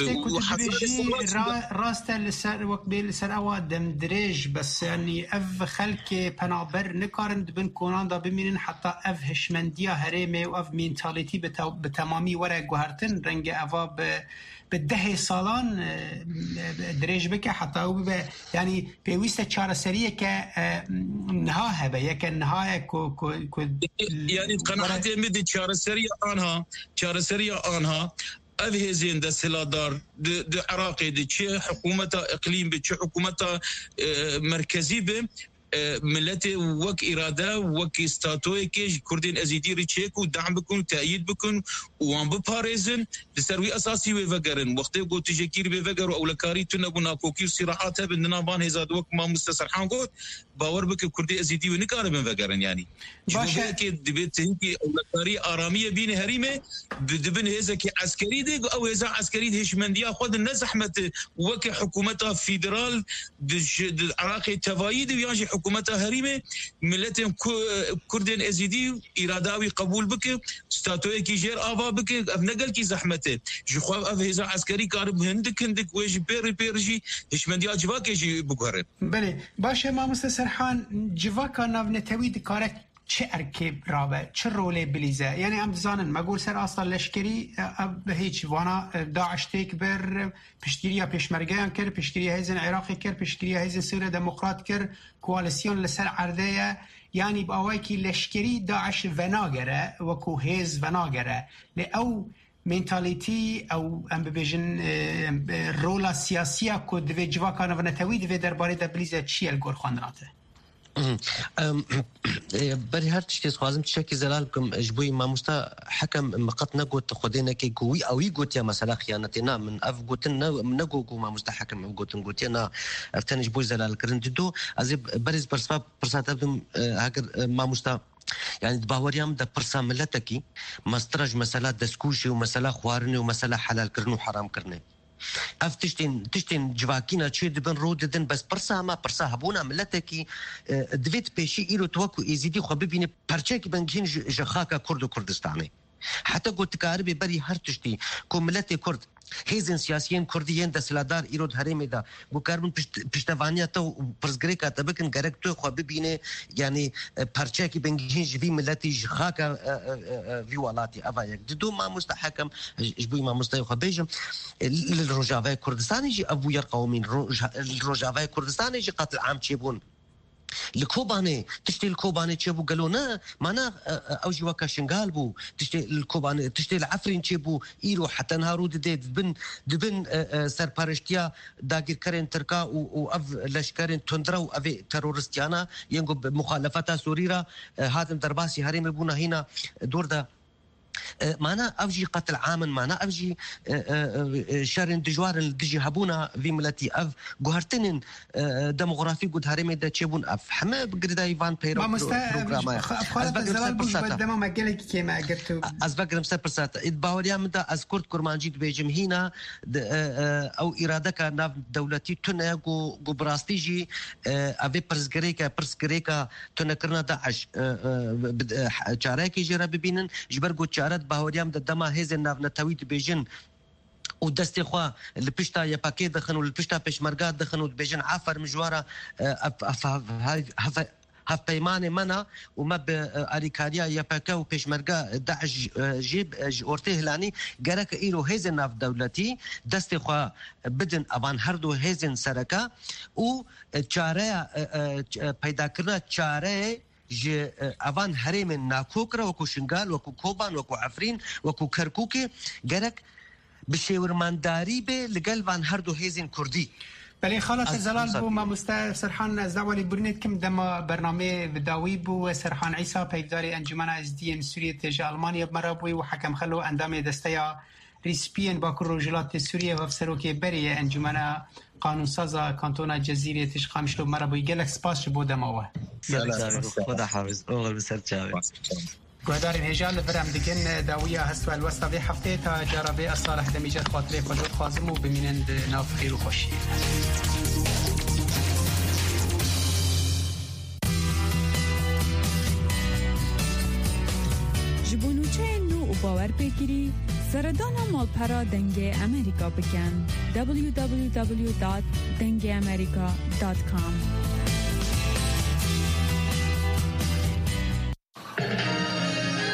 راست السر وقبل السر اوادم دريج بس يعني اف خلك بنابر نكارن بن كوناندا بمين حتى اف هشمنديا هريمه واف مينتاليتي بتمامي ورا جوهرتن رنج افاب بالدهي صالان دريج بك حتى هو يعني بيويست تشارة سرية كنهاها بيا كنهاية كو كو كو يعني قناعة مدي تشارة سرية عنها تشارة سرية عنها أذهي زين ده سلادار ده ده عراقي ده شيء حكومة إقليم بشيء حكومة مركزي به ملتي وك إرادة وك استاتوي كيش كردين أزيدي ريتشيك ودعم بكون تأييد بكون وان بباريزن لسروي أساسي وفقرن وقتي قلت تجيكير بفقر أو لكاري تنقونا كوكير صراحاتها بأننا بان هزاد وك ما مستسرحان قلت باور بك كردي أزيدي ونكار بفقرن يعني باشا كي دبيت هيكي أو لكاري آرامية بين هريمة بدبن هزا كي عسكري دي أو هزا عسكري دي هشمندية خود الناس أحمد وك حكومتها فيدرال العراقي تفايد وياجي حكومتها هريمه ملتهم كردين ازيدي اراداوي قبول بك ستاتوي كي جير افا بك افنقل كي زحمته جو اف هزا عسكري كارب هندك هندك ويجي بيري بيرجي هشمندي اجواك يجي بقهر بله باشا ما مستسرحان جواكا نافنتوي دكارك چه ارکب رابه چه روله بلیزه یعنی ام زانن مگول سر اصلا لشکری به هیچ وانا داعش تیک بر پشتگیری پیشمرگیان کر پشتگیری هیزن عراقی کر پشتگیری هیزن سوریه دموکرات کر کوالسیون لسر عرضه یعنی با اوای کی لشکری داعش وناگره وکو هیز وناگره لی او منتالیتی او ام ببیجن رولا سیاسیه که دوی جواکان و نتوی دوی درباره ده بلیزه چی الگور خواندناته بري هر تشتي خوازم تشكي زلالكم جبوي ما مستا حكم مقتنا قلت خدينا كي قوي او يقول يا مثلا خيانتنا من اف قلتنا منقو ما مستا حكم قلت قلت انا افتني جبوي زلال كرندو ازي بريز برسباب برسات ابدم هاكر ما مستا يعني دباوريام دا برسا ملتكي مسترج مسألة دسكوشي ومسألة خوارني ومسألة حلال كرنو حرام كرني اف تشتين تشتين جواكينا تشيد بن روددن بس برسا ما برسا هبونا ملتكي دفيت بيشي إيرو توكو إزيدي خو ببيني برچاكي بنجين جخاكا كرد كردستاني حتى قلت كاربي بري هر تشتي كو ملتي كرد هیزن سیاسیین کردیین دستلادار ایرود هرمی دا بکاربن پشتوانیا تو پرزگریکا تبکن گرک تو خو ببینه یعنی پرچه کی بنگین جوی ملتی خاکا وی ولاتی اوا یک دو ما مستحکم جبوی ما مستحق خو بیجم الرجاوی کردستانی جی ابو یر قومین الرجاوی کردستانی جی قتل عام چیبون الكوباني تشتي الكوباني تشبو قالوا نا مانا اوجي وكا شنغال بو تشتي الكوباني تشتي العفرين تشبو ايرو حتى نهارو دي دبن دبن سر بارشتيا داغير كارين تركا و اف لشكارين تندرو افي تيرورستيانا ينقو مخالفتا سوريرا هادم درباسي هريم بونا هنا دور دا معنا أفجي قتل عامن معنا أفجي شارن دجوار الدجي هبونا في ملتي أف جوهرتين ديموغرافي قد هرمي دا تشيبون أف حما بقردا إيفان بيرو بروغراما أز بقرم برساتا دما ما قالك كيما قلتو أز بقرم سر برساتا إدباوريا مدا أز كرد كرمانجيد بيجم هنا أو إرادك ناف دولتي تنا جو جو براستيجي أبي برسكريكا برسكريكا تنا كرنا داعش شاركي جرا ببينن جبر قد شارت باوریام د دما هیز ناو نتویت بیجن و دستي خوا لبشتا يا باكي دخن ولبشتا بيشمرقات دخن وبيجن عفر مجوارة هف بيمان منا وما بأريكاريا يا باكا وبيشمرقا داعش جيب أورتيه لاني جرك إيرو هيزن ناف دولتي دستي خوا بدن أبان هردو هيزن سركا و چاره پیدا کرنا چاره ج أبان هريم ناكوكرا وكو شنغال وكو كوبان وكو عفرين وكو كركوكي جرك بشورمانداری به لگل وان هر دو هیزین کردی. بله خالص زلال بو ما مست سرحان از داولی برنید کم دما برنامه بداوی بو سرحان عیسی پیداری انجمن از دی ام سوریه تجا آلمانیا مرابوی و حکم خلو اندام دستیا ریسپین با کروجلات سوریه و افسروکی بری انجمن قانون سازا کانتونا جزیره تشخامشلو مرابوی گلک سپاس بو دماوه. خدا حافظ. اول بسر چاوی. گهدارین هجال برام دیگن داویا هستو الوسطا به هفته تا جرابه اصالح دمیجر خاطره خودت خازم و ببینند ناف خیر و خوشی. جبونوچه نو و باور بگیری سردان مالپرا دنگ امریکا بکن دبلیو دبلیو دبلیو دات دنگ امریکا دات کام